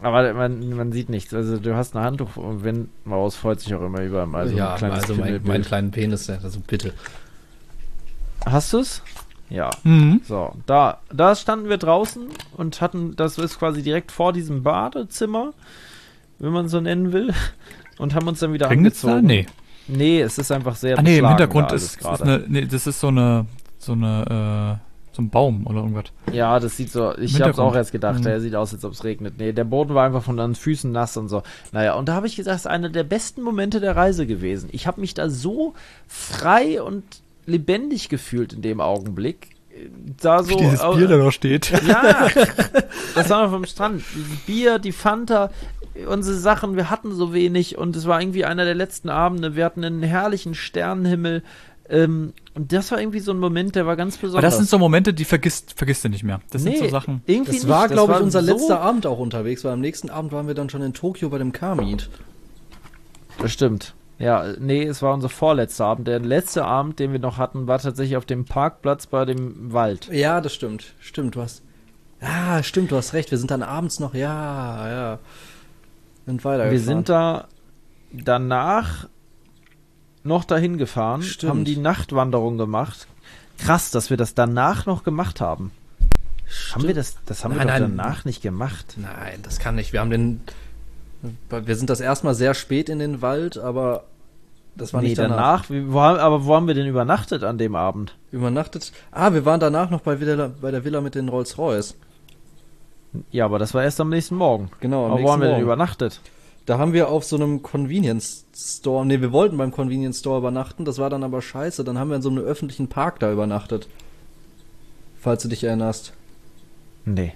Aber man, man sieht nichts. Also du hast ein Handtuch und wenn Maus freut sich auch immer über also ja, ein kleines also mein, Pimmelbild. meinen kleinen Penis, also bitte. Hast du's? Ja. Mhm. So, da, da standen wir draußen und hatten, das ist quasi direkt vor diesem Badezimmer, wenn man so nennen will, und haben uns dann wieder Regnet's da? angezogen. Nee. Nee, es ist einfach sehr Ah, nee, im beschlagen Hintergrund da ist, alles ist gerade. eine, nee, das ist so eine, so eine, äh, so ein Baum oder irgendwas. Ja, das sieht so, ich hab's Hintergrund. auch erst gedacht, Mhm. der sieht aus, als ob es regnet. Nee, der Boden war einfach von den Füßen nass und so. Naja, und da habe ich gesagt, das ist einer der besten Momente der Reise gewesen. Ich habe mich da so frei und lebendig gefühlt in dem Augenblick. Da so, Wie dieses au- Bier da noch steht. Ja, das war noch vom Strand. Dieses Bier, die Fanta, unsere Sachen, wir hatten so wenig und es war irgendwie einer der letzten Abende. Wir hatten einen herrlichen Sternenhimmel. Ähm, und das war irgendwie so ein Moment, der war ganz besonders. Aber das sind so Momente, die vergisst, vergisst du nicht mehr. Das sind so Sachen. Irgendwie Das nicht. war, glaube ich, unser so, letzter Abend auch unterwegs, weil am nächsten Abend waren wir dann schon in Tokio bei dem Car-Meet. Das stimmt. Ja, nee, es war unser vorletzter Abend. Der letzte Abend, den wir noch hatten, war tatsächlich auf dem Parkplatz bei dem Wald. Ja, das stimmt. Stimmt, du hast. Ja, stimmt, du hast recht. Wir sind dann abends noch, ja, ja. Sind weitergefahren. Wir sind da danach noch dahin gefahren, Stimmt. haben die Nachtwanderung gemacht. Krass, dass wir das danach noch gemacht haben. Haben wir das, das haben Nein, wir doch nein. danach nicht gemacht. Nein, das kann nicht. Wir haben den. Wir sind das erstmal sehr spät in den Wald, aber das war Nee, nicht danach. danach, wie, wo, haben- aber wo haben wir denn übernachtet an dem Abend? Übernachtet. Ah, wir waren danach noch bei, Villa, bei der Villa mit den Rolls-Royce. Ja, aber das war erst am nächsten Morgen. Genau, am Aber wo nächsten haben wir denn Morgen. übernachtet? Da haben wir auf so einem Convenience Store, nee, wir wollten beim Convenience Store übernachten, das war dann aber scheiße, dann haben wir in so einem öffentlichen Park da übernachtet. Falls du dich erinnerst. Nee.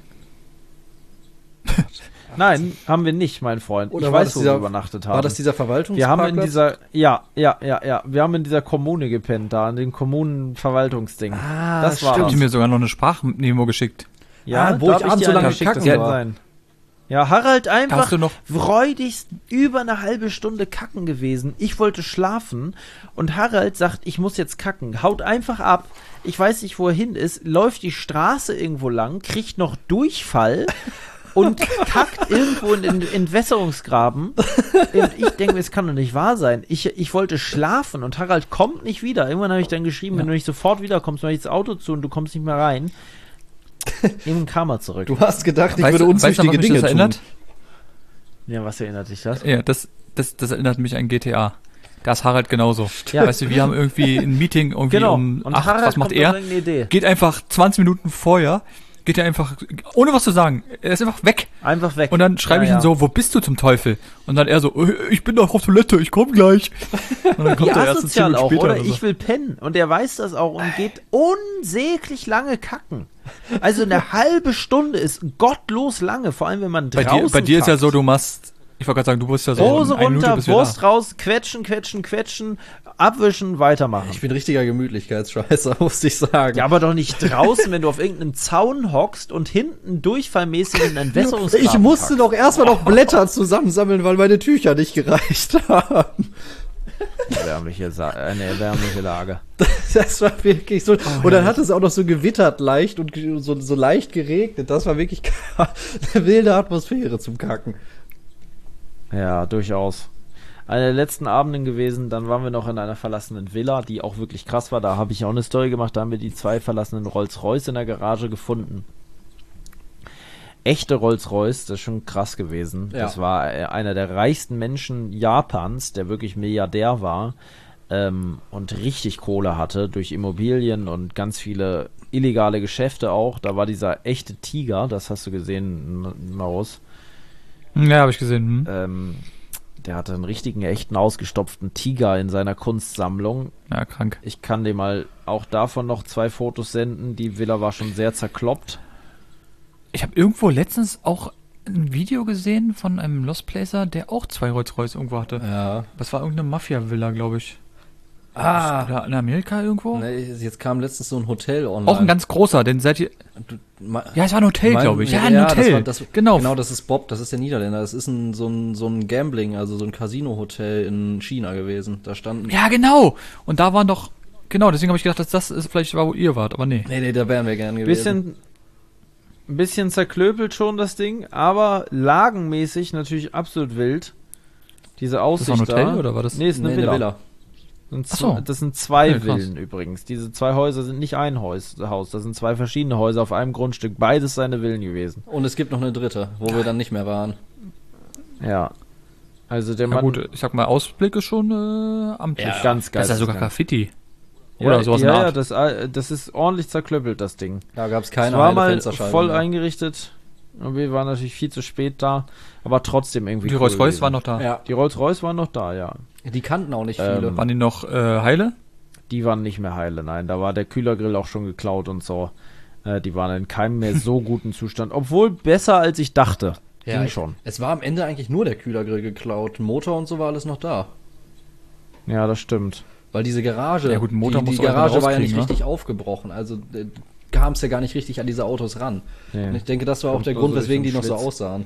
Nein, haben wir nicht, mein Freund. Oder ich war weiß, das wo dieser- wir übernachtet haben. War das dieser wir Verwaltungsparkplatz? haben in dieser, ja, ja, ja, ja, wir haben in dieser Kommune gepennt, da, in dem Kommunenverwaltungsding. Ah, das war stimmt. Habt ihr mir sogar noch eine Sprachmemo geschickt? Ja, Ah, wo da ich hab abends dir so lange einen geschickt, kacken das kann war. sein. Ja, Harald einfach Hast du noch- freudigst über eine halbe Stunde kacken gewesen. Ich wollte schlafen und Harald sagt, ich muss jetzt kacken. Haut einfach ab. Ich weiß nicht, wo er hin ist. Läuft die Straße irgendwo lang, kriegt noch Durchfall und kackt irgendwo in den Entwässerungsgraben. Und ich denke mir, es kann doch nicht wahr sein. Ich, ich wollte schlafen und Harald kommt nicht wieder. Irgendwann habe ich dann geschrieben, wenn du nicht sofort wiederkommst, mache ich das Auto zu und du kommst nicht mehr rein. Irgendwann kam er zurück. Du hast gedacht, ich Weißt würde du- weißt du, unzüchtige was mich Dinge das tun. erinnert? Ja, was erinnert dich das? Ja, das, das, das erinnert mich an G T A. Da ist Harald genauso. Ja. Weißt du, wir haben irgendwie ein Meeting irgendwie Genau. um Und acht, Harald was macht kommt er? auf irgendeine Idee. Geht einfach zwanzig Minuten vorher, geht er einfach, ohne was zu sagen, er ist einfach weg. Einfach weg. Und dann schreibe ich Ja, ihn so, wo bist du zum Teufel? Und dann er so, "Äh, ich bin doch auf Toilette, ich komm gleich. Und dann Wie kommt er erst zehn asozial Minuten auch, später oder? oder so. Ich will pennen. Und er weiß das auch und geht unsäglich lange kacken. Also eine halbe Stunde ist gottlos lange, vor allem wenn man Bei draußen dir, bei dir ist ja kackt. so, du machst, ich wollte gerade sagen, du bist ja so, Hose in einer Minute runter, bist du Wurst da. raus, quetschen, quetschen, quetschen, abwischen, weitermachen. Ich bin richtiger Gemütlichkeitsscheißer, muss ich sagen. Ja, aber doch nicht draußen, wenn du auf irgendeinem Zaun hockst und hinten durchfallmäßig in einen Entwässerungsgraben Ich musste kackst. doch erstmal noch Blätter zusammensammeln, weil meine Tücher nicht gereicht haben. Erbärmliche Sa- eine erbärmliche Lage. Das war wirklich so. Und dann hat es auch noch so gewittert leicht und ge- so, so leicht geregnet. Das war wirklich eine wilde Atmosphäre zum Kacken. Ja, durchaus. Einer der letzten Abenden gewesen, dann waren wir noch in einer verlassenen Villa, die auch wirklich krass war. Da habe ich auch eine Story gemacht, da haben wir die zwei verlassenen Rolls-Royce in der Garage gefunden. Echte Rolls-Royce, das ist schon krass gewesen. Ja. Das war äh, einer der reichsten Menschen Japans, der wirklich Milliardär war ähm, und richtig Kohle hatte durch Immobilien und ganz viele illegale Geschäfte auch. Da war dieser echte Tiger, das hast du gesehen, M- Maus. Ja, habe ich gesehen. Hm. Ähm, der hatte einen richtigen, echten, ausgestopften Tiger in seiner Kunstsammlung. Ja, krank. Ich kann dir mal auch davon noch zwei Fotos senden. Die Villa war schon sehr zerkloppt. Ich habe irgendwo letztens auch ein Video gesehen von einem Lost Placer, der auch zwei Rolls-Royce irgendwo hatte. Ja. Das war irgendeine Mafia-Villa, glaube ich. Ah. Oder in Amerika irgendwo? Ne, jetzt kam letztens so ein Hotel online. Auch ein ganz großer, den seid ihr... Du, ma- Ja, es war ein Hotel, mein- glaube ich. Ja, ein Hotel. Das war, das, genau. Genau, das ist Bob, das ist der Niederländer. Das ist ein, so ein, so ein Gambling, also so ein Casino-Hotel in China gewesen. Da standen... Ja, genau. Und da waren doch... Genau, deswegen habe ich gedacht, dass das ist vielleicht war, wo ihr wart, aber nee. Nee, nee, da wären wir gerne gewesen. Bisschen, Ein bisschen zerklöpelt schon das Ding, aber lagenmäßig natürlich absolut wild. Diese Aussicht Ist das ein Hotel da. oder war das? Nee, ist eine Nee, Villa. Und Ach so. Das sind zwei Okay, krass. Villen übrigens. Diese zwei Häuser sind nicht ein Haus, Haus, das sind zwei verschiedene Häuser auf einem Grundstück. Beides seine Villen gewesen. Und es gibt noch eine dritte, wo wir dann nicht mehr waren. Ja. Also der Ja Mann. gut, ich sag mal, Ausblick ist schon äh, amtlich. Ja, ganz geil. Das ist ja sogar Graffiti. Ja, Oder sowas in der Ja, ja, Art. das, äh, das ist ordentlich zerklöppelt, das Ding. Da gab es Es keine war heile mal Fensterscheiben voll mehr. eingerichtet. Und wir waren natürlich viel zu spät da, aber trotzdem irgendwie Die cool Rolls-Royce gewesen. waren noch da. Ja, Die Rolls-Royce waren noch da, ja. die kannten auch nicht viele. Ähm, Waren die noch äh, heile? Die waren nicht mehr heile, nein. Da war der Kühlergrill auch schon geklaut und so. Äh, die waren in keinem mehr so guten Zustand. Obwohl besser als ich dachte. Ja, Ging schon. Es war am Ende eigentlich nur der Kühlergrill geklaut. Motor und so war alles noch da. Ja, das stimmt. Weil diese Garage, Ja gut, einen Motor die, musst die du erstmal Garage war ja nicht rauskriegen, ne? richtig aufgebrochen. Also äh, kam es ja gar nicht richtig an diese Autos ran. Nee. Und ich denke, das war auch Kommt der nur Grund, so weswegen die durch noch den so Schlitz. aussahen.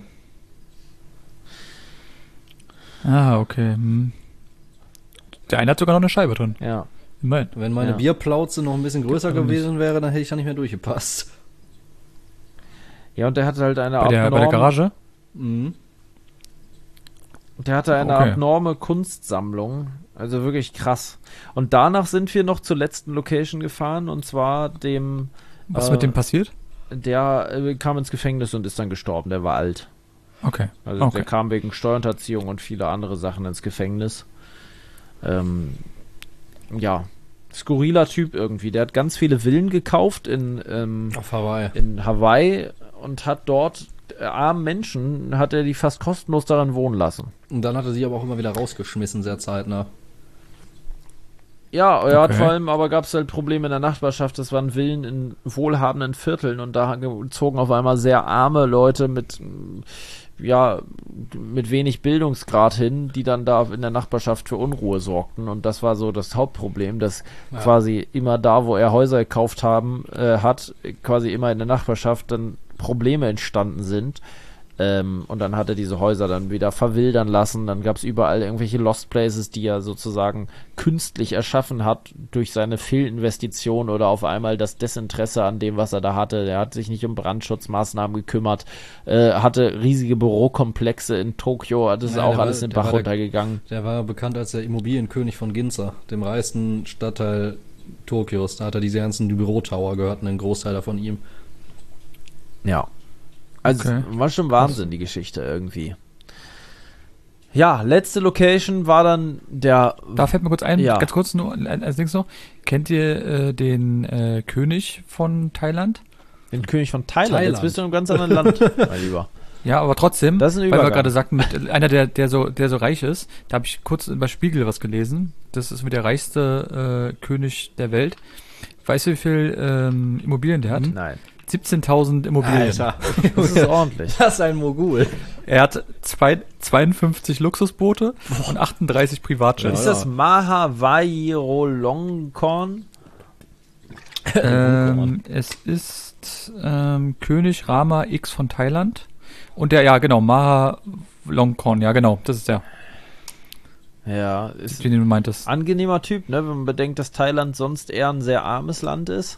Ah, okay. Hm. Der eine hat sogar noch eine Scheibe drin. Ja. Immerhin. Wenn meine Ja. Bierplauze noch ein bisschen größer Gibt aber gewesen wäre, dann hätte ich da nicht mehr durchgepasst. Ja, und der hatte halt eine Bei der, bei der Garage? Mhm. Der hatte eine Okay. abnorme Kunstsammlung. Also wirklich krass. Und danach sind wir noch zur letzten Location gefahren, und zwar dem, Was Äh, mit dem passiert? der äh, kam ins Gefängnis und ist dann gestorben. Der war alt. Okay. Also okay. der kam wegen Steuerhinterziehung und viele andere Sachen ins Gefängnis. Ähm, ja, skurriler Typ irgendwie. Der hat ganz viele Villen gekauft in, ähm, Auf Hawaii. in Hawaii und hat dort äh, armen Menschen, hat er die fast kostenlos daran wohnen lassen. Und dann hat er sie aber auch immer wieder rausgeschmissen, sehr zeitnah. Ja, er hat Okay. vor allem, aber gab es halt Probleme in der Nachbarschaft. Das waren Villen in wohlhabenden Vierteln und da zogen auf einmal sehr arme Leute mit, mm, ja, mit wenig Bildungsgrad hin, die dann da in der Nachbarschaft für Unruhe sorgten. Und das war so das Hauptproblem, dass Ja. quasi immer da, wo er Häuser gekauft haben, äh, hat, quasi immer in der Nachbarschaft dann Probleme entstanden sind. Ähm, und dann hat er diese Häuser dann wieder verwildern lassen. Dann gab es überall irgendwelche Lost Places, die er sozusagen künstlich erschaffen hat durch seine Fehlinvestition oder auf einmal das Desinteresse an dem, was er da hatte. Er hat sich nicht um Brandschutzmaßnahmen gekümmert, äh, hatte riesige Bürokomplexe in Tokio. Das ist Ja, auch der war- alles in den der Bach war der- runtergegangen. Der war bekannt als der Immobilienkönig von Ginza, dem reichsten Stadtteil Tokios. Da hat er diese ganzen Bürotower, gehörten ein Großteil davon ihm. Ja. Also Okay. war schon Wahnsinn, die Geschichte irgendwie. Ja, letzte Location war dann der. Da fällt mir kurz ein, Ja. ganz kurz nur als Dings noch. Kennt ihr äh, den äh, König von Thailand? Den König von Thailand. Thailand. Jetzt bist du in einem ganz anderen Land, mein Lieber. Ja, aber trotzdem, Das ist ein weil wir Übergang. gerade sagten, mit einer, der, der so, der so reich ist, da habe ich kurz bei Spiegel was gelesen. Das ist mit der reichste äh, König der Welt. Weißt du, wie viel ähm, Immobilien der hat? Nein. siebzehntausend Immobilien. Alter, Das ist ordentlich. das ist ein Mogul. Er hat zwei, zweiundfünfzig Luxusboote und achtunddreißig Privatjets. Ist das Mahavajiralongkorn? Ähm, es ist ähm, König Rama X von Thailand. Und der, ja genau, Maha Longkorn, ja genau, das ist der, Ja, ist den du meintest. ein angenehmer Typ, ne? Wenn man bedenkt, dass Thailand sonst eher ein sehr armes Land ist.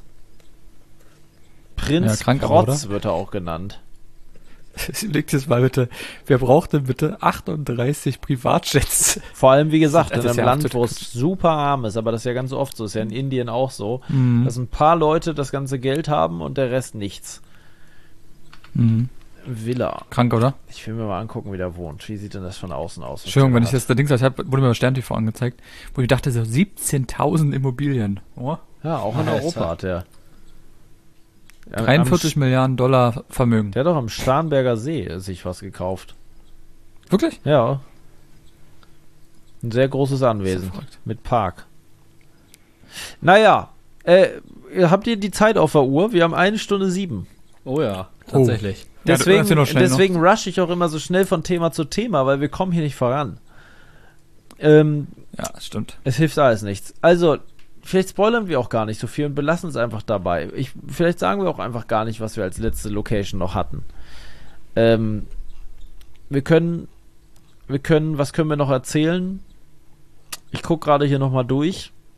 Prinz Ja, krank aber, Protz oder? wird er auch genannt. Leg das mal bitte. Wer braucht denn bitte achtunddreißig Privatjets? Vor allem, wie gesagt, Das in ist einem ja Land, absolut wo es super arm ist, aber das ist ja ganz oft so, ist ja in Indien auch so, Mhm. dass ein paar Leute das ganze Geld haben und der Rest nichts. Mhm. Villa. Krank, oder? Ich will mir mal angucken, wie der wohnt. Wie sieht denn das von außen aus? was Entschuldigung, der wenn ich hat? jetzt da Dings, ich hab, wurde mir bei Stern T V angezeigt, wo ich dachte, so siebzehntausend Immobilien. Oh. Ja, auch in Alter. Europa hat der. Am- dreiundvierzig am, Milliarden Dollar Vermögen. Der hat doch am Starnberger See sich was gekauft. Wirklich? Ja. Ein sehr großes Anwesen. verrückt. Mit Park. Naja, äh, habt ihr die Zeit auf der Uhr? Wir haben eine Stunde sieben. Oh ja, tatsächlich. Ja, du Deswegen, erzähl noch schnell deswegen rush ich auch immer so schnell von Thema zu Thema, weil wir kommen hier nicht voran. Ähm, Ja, das stimmt. es hilft alles nichts. Also, vielleicht spoilern wir auch gar nicht so viel und belassen es einfach dabei. Ich, vielleicht sagen wir auch einfach gar nicht, was wir als letzte Location noch hatten. Ähm, wir können, wir können, was können wir noch erzählen? Ich gucke gerade hier nochmal durch.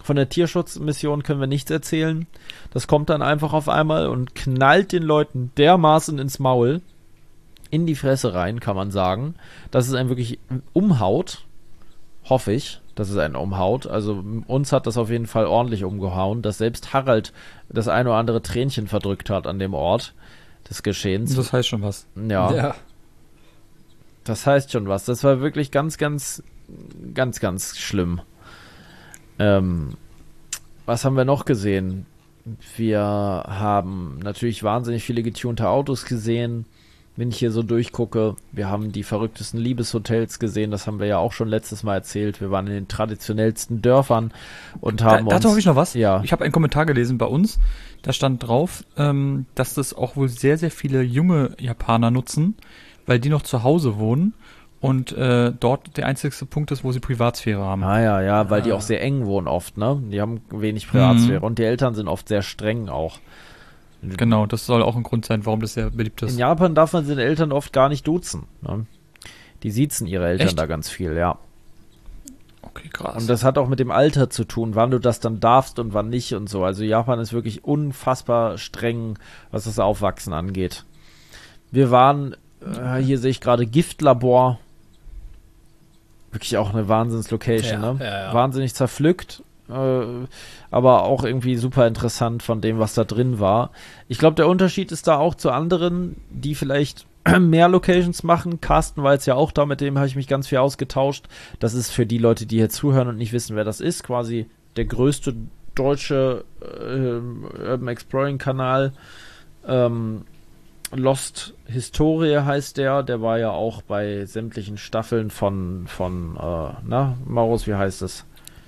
Von der Tierschutzmission können wir nichts erzählen. Das kommt dann einfach auf einmal und knallt den Leuten dermaßen ins Maul, in die Fresse rein, kann man sagen, dass es einen wirklich umhaut. Hoffe ich, dass es einen umhaut. Also uns hat das auf jeden Fall ordentlich umgehauen, dass selbst Harald das ein oder andere Tränchen verdrückt hat an dem Ort des Geschehens. Das heißt schon was. Ja. Ja. Das heißt schon was. Das war wirklich ganz, ganz, ganz, ganz schlimm. Ähm, was haben wir noch gesehen? Wir haben natürlich wahnsinnig viele getunte Autos gesehen, wenn ich hier so durchgucke. Wir haben die verrücktesten Liebeshotels gesehen, das haben wir ja auch schon letztes Mal erzählt. Wir waren in den traditionellsten Dörfern und haben da, uns... Dazu habe ich noch was. Ja. Ich habe einen Kommentar gelesen bei uns, da stand drauf, ähm, dass das auch wohl sehr, sehr viele junge Japaner nutzen, weil die noch zu Hause wohnen. Und äh, dort der einzigste Punkt ist, wo sie Privatsphäre haben. Ah ja, ja, weil Ah. die auch sehr eng wohnen oft, ne? Die haben wenig Privatsphäre Mhm. und die Eltern sind oft sehr streng auch. Genau, das soll auch ein Grund sein, warum das sehr beliebt ist. In Japan darf man seine Eltern oft gar nicht duzen, ne? Die siezen ihre Eltern Echt? da ganz viel, ja. Okay, krass. Und das hat auch mit dem Alter zu tun, wann du das dann darfst und wann nicht und so. Also Japan ist wirklich unfassbar streng, was das Aufwachsen angeht. Wir waren, äh, hier sehe ich gerade Giftlabor. Wirklich auch eine Wahnsinns-Location, Ja, ne? ja, ja. Wahnsinnig zerpflückt, äh, aber auch irgendwie super interessant von dem, was da drin war. Ich glaube, der Unterschied ist da auch zu anderen, die vielleicht mehr Locations machen. Carsten war jetzt ja auch da, mit dem habe ich mich ganz viel ausgetauscht. Das ist für die Leute, die hier zuhören und nicht wissen, wer das ist, quasi der größte deutsche äh, Urban Exploring Kanal. Ähm, Lost Historie heißt der, der war ja auch bei sämtlichen Staffeln von, von äh, na, Maurus, wie heißt es?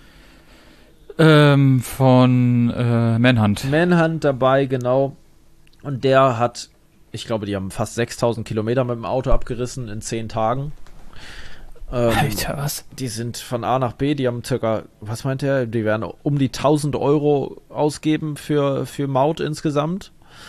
Ähm, von äh, Manhunt. Manhunt dabei, genau. Und der hat, ich glaube, die haben fast sechstausend Kilometer mit dem Auto abgerissen in zehn Tagen. Ähm, Alter, was? Die sind von A nach B, die haben circa, was meint er, die werden um die tausend Euro ausgeben für, für Maut insgesamt.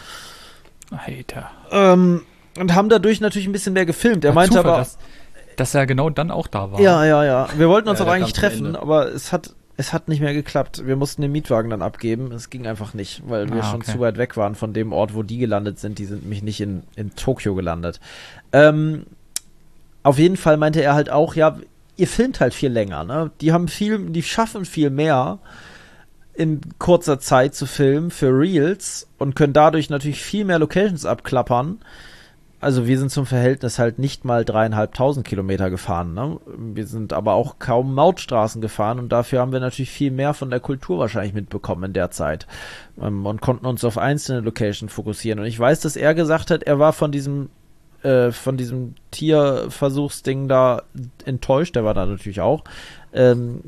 Alter. Ähm, und haben dadurch natürlich ein bisschen mehr gefilmt. Er War meinte Zufall, aber, dass, dass er genau dann auch da war. ja, ja, ja. Wir wollten uns Ja, auch der eigentlich kam zum treffen, Ende. aber es hat, es hat nicht mehr geklappt. Wir mussten den Mietwagen dann abgeben. Es ging einfach nicht, weil wir Ah, schon okay. zu weit weg waren von dem Ort, wo die gelandet sind. Die sind nämlich nicht in, in Tokio gelandet. Ähm, auf jeden Fall meinte er halt auch, ja, ihr filmt halt viel länger, ne? Die haben viel, die schaffen viel mehr in kurzer Zeit zu filmen für Reels und können dadurch natürlich viel mehr Locations abklappern. Also wir sind zum Verhältnis halt nicht mal dreieinhalbtausend Kilometer gefahren, ne? Wir sind aber auch kaum Mautstraßen gefahren und dafür haben wir natürlich viel mehr von der Kultur wahrscheinlich mitbekommen in der Zeit ähm, und konnten uns auf einzelne Locations fokussieren. Und ich weiß, dass er gesagt hat, er war von diesem äh, von diesem Tierversuchsding da enttäuscht, der war da natürlich auch. Ähm,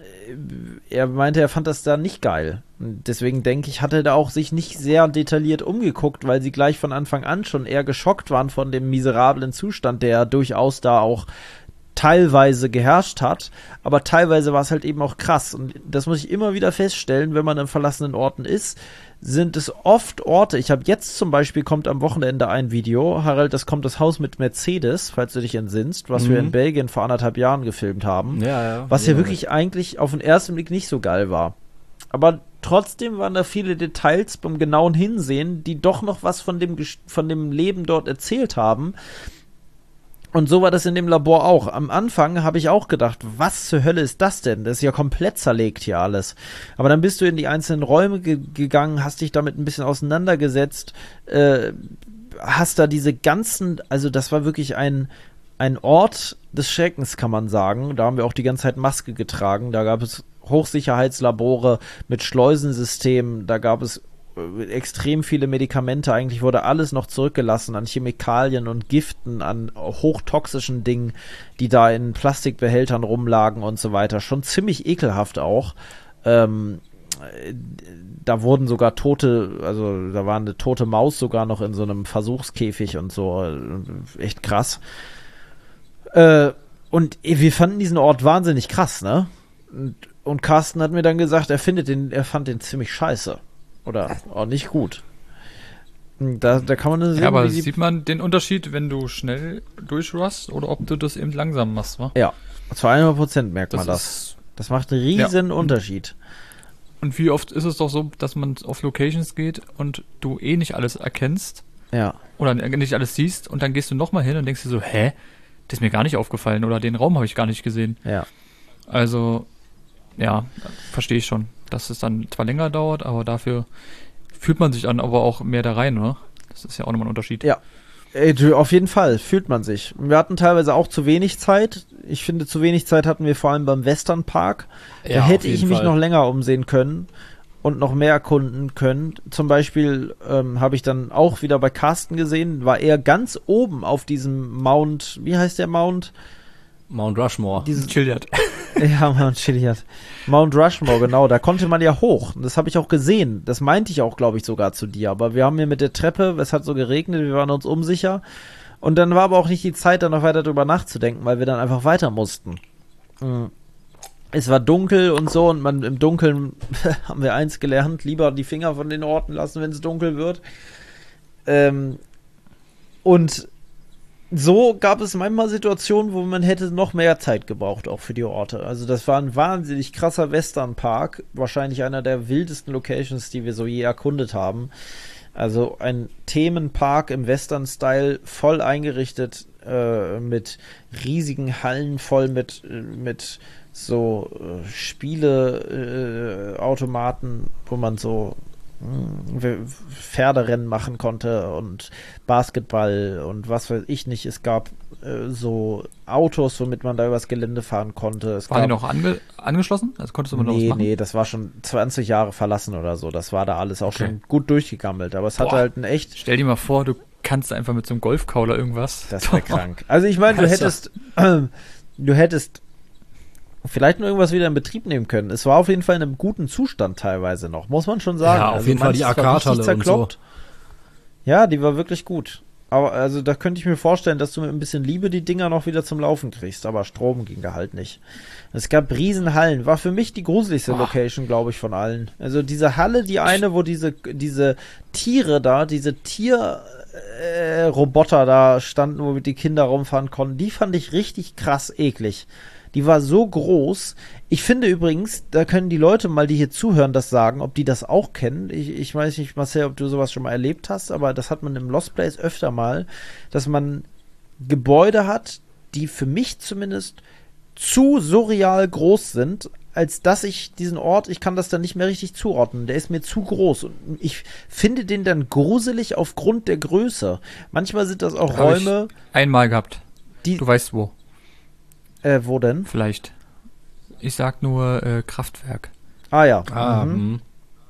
er meinte, er fand das da nicht geil. Und deswegen denke ich, hat er da auch sich nicht sehr detailliert umgeguckt, weil sie gleich von Anfang an schon eher geschockt waren von dem miserablen Zustand, der durchaus da auch teilweise geherrscht hat, aber teilweise war es halt eben auch krass. Und das muss ich immer wieder feststellen, wenn man in verlassenen Orten ist, sind es oft Orte. Ich habe jetzt zum Beispiel, kommt am Wochenende ein Video, Harald, das kommt das Haus mit Mercedes, falls du dich entsinnst, was Mhm. wir in Belgien vor anderthalb Jahren gefilmt haben. Ja, ja. Was ja Ja. wirklich eigentlich auf den ersten Blick nicht so geil war. Aber trotzdem waren da viele Details beim genauen Hinsehen, die doch noch was von dem, Ges- von dem Leben dort erzählt haben. Und so war das in dem Labor auch. Am Anfang habe ich auch gedacht, was zur Hölle ist das denn? Das ist ja komplett zerlegt hier alles. Aber dann bist du in die einzelnen Räume ge- gegangen, hast dich damit ein bisschen auseinandergesetzt, äh, hast da diese ganzen, also das war wirklich ein, ein Ort des Schreckens, kann man sagen. Da haben wir auch die ganze Zeit Maske getragen. Da gab es Hochsicherheitslabore mit Schleusensystemen. Da gab es äh, extrem viele Medikamente. Eigentlich wurde alles noch zurückgelassen an Chemikalien und Giften, an hochtoxischen Dingen, die da in Plastikbehältern rumlagen und so weiter. Schon ziemlich ekelhaft auch. Ähm, äh, da wurden sogar tote, also da war eine tote Maus sogar noch in so einem Versuchskäfig und so. Äh, Echt krass. Äh, und wir fanden diesen Ort wahnsinnig krass, ne? Und, und Carsten hat mir dann gesagt, er findet den, er fand den ziemlich scheiße. Oder auch nicht gut. Da, da kann man dann sehen, Ja, aber wie die, sieht man den Unterschied, wenn du schnell durchrust oder ob du das eben langsam machst, wa? ja, zu hundert Prozent merkt man Das das. ist, Das macht einen riesen Ja. Unterschied. Und wie oft ist es doch so, dass man auf Locations geht und du eh nicht alles erkennst Ja. oder nicht alles siehst und dann gehst du nochmal hin und denkst dir so, hä? Das ist mir gar nicht aufgefallen oder den Raum habe ich gar nicht gesehen. Ja. Also, ja, verstehe ich schon, dass es dann zwar länger dauert, aber dafür fühlt man sich dann aber auch mehr da rein, oder? Das ist ja auch nochmal ein Unterschied. Ja. Ey, du, auf jeden Fall fühlt man sich. Wir hatten teilweise auch zu wenig Zeit. Ich finde, zu wenig Zeit hatten wir vor allem beim Western Park. Da Ja, hätte auf ich jeden mich Fall. noch länger umsehen können und noch mehr erkunden können. Zum Beispiel ähm, habe ich dann auch wieder bei Carsten gesehen, war er ganz oben auf diesem Mount, wie heißt der Mount? Mount Rushmore. Dieses, Chilliard. ja, Mount Chiliad. Mount Rushmore, genau, da konnte man ja hoch. Und das habe ich auch gesehen. Das meinte ich auch, glaube ich, sogar zu dir. Aber wir haben hier mit der Treppe, es hat so geregnet, wir waren uns unsicher. Und dann war aber auch nicht die Zeit, da noch weiter drüber nachzudenken, weil wir dann einfach weiter mussten. Mhm. Es war dunkel und so, und man im Dunkeln haben wir eins gelernt, lieber die Finger von den Orten lassen, wenn es dunkel wird. Ähm, und so gab es manchmal Situationen, wo man hätte noch mehr Zeit gebraucht, auch für die Orte. Also das war ein wahnsinnig krasser Westernpark, wahrscheinlich einer der wildesten Locations, die wir so je erkundet haben. Also ein Themenpark im Western-Style, voll eingerichtet, äh, mit riesigen Hallen, voll mit, mit so äh, Spieleautomaten, äh, Automaten, wo man so Pferderennen machen konnte und Basketball und was weiß ich nicht. Es gab äh, so Autos, womit man da übers Gelände fahren konnte. Es Waren gab, die noch ange angeschlossen? Also konntest du mal noch was nee, machen? nee, das war schon zwanzig Jahre verlassen oder so. Das war da alles auch Okay. schon gut durchgegammelt. Aber es hatte Boah. halt ein echt... Stell dir mal vor, du kannst einfach mit so einem Golfkauler irgendwas. Das wäre krank. Also ich meine, du Alter. hättest... Äh, du hättest vielleicht nur irgendwas wieder in Betrieb nehmen können. Es war auf jeden Fall in einem guten Zustand teilweise noch, muss man schon sagen. Ja, auf Also jeden Fall die manches war richtig Arcade-Halle und zerkloppt. Ja, die war wirklich gut. Aber also da könnte ich mir vorstellen, dass du mit ein bisschen Liebe die Dinger noch wieder zum Laufen kriegst. Aber Strom ging da halt nicht. Es gab Riesenhallen. War für mich die gruseligste Boah. Location, glaube ich, von allen. Also diese Halle, die eine, wo diese, diese Tiere da, diese Tierroboter äh, Roboter da standen, womit die Kinder rumfahren konnten, die fand ich richtig krass eklig. Die war so groß. Ich finde übrigens, da können die Leute mal, die hier zuhören, das sagen, ob die das auch kennen. Ich, ich weiß nicht, Marcel, ob du sowas schon mal erlebt hast, aber das hat man im Lost Place öfter mal, dass man Gebäude hat, die für mich zumindest zu surreal groß sind, als dass ich diesen Ort, ich kann das dann nicht mehr richtig zuordnen. Der ist mir zu groß. Und ich finde den dann gruselig aufgrund der Größe. Manchmal sind das auch Hab Räume, ich einmal gehabt. die... Du weißt wo. Äh, wo denn? Vielleicht. Ich sag nur äh, Kraftwerk. Ah ja. Ah, mhm. mhm.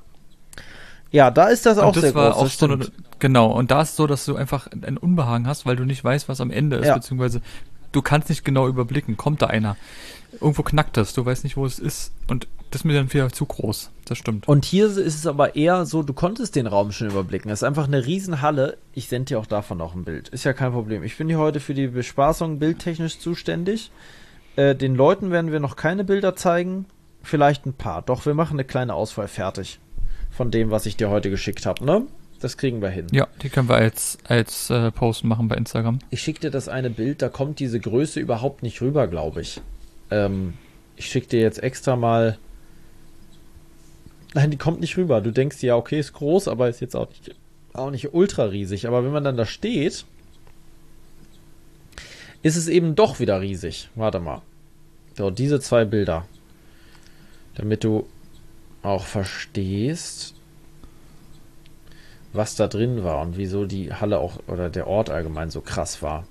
Ja, da ist das auch Und das sehr war groß. auch Das so eine, stimmt. genau, und da ist so, dass du einfach ein Unbehagen hast, weil du nicht weißt, was am Ende ist, Ja. beziehungsweise du kannst nicht genau überblicken, kommt da einer. Irgendwo knackt es, du weißt nicht, wo es ist, und das ist mir dann wieder zu groß. Das stimmt. Und hier ist es aber eher so, du konntest den Raum schon überblicken. Es ist einfach eine Riesenhalle. Ich sende dir auch davon noch ein Bild. Ist ja kein Problem. Ich bin hier heute für die Bespaßung bildtechnisch zuständig. Äh, den Leuten werden wir noch keine Bilder zeigen. Vielleicht ein paar. Doch, wir machen eine kleine Auswahl fertig. Von dem, was ich dir heute geschickt habe, ne? Das kriegen wir hin. Ja, die können wir als, als äh, Post machen bei Instagram. Ich schicke dir das eine Bild, da kommt diese Größe überhaupt nicht rüber, glaube ich. Ähm, ich schicke dir jetzt extra mal... Nein, die kommt nicht rüber. Du denkst ja, okay, ist groß, aber ist jetzt auch nicht, auch nicht ultra riesig. Aber wenn man dann da steht, ist es eben doch wieder riesig. Warte mal. So, diese zwei Bilder. Damit du auch verstehst, was da drin war und wieso die Halle auch oder der Ort allgemein so krass war.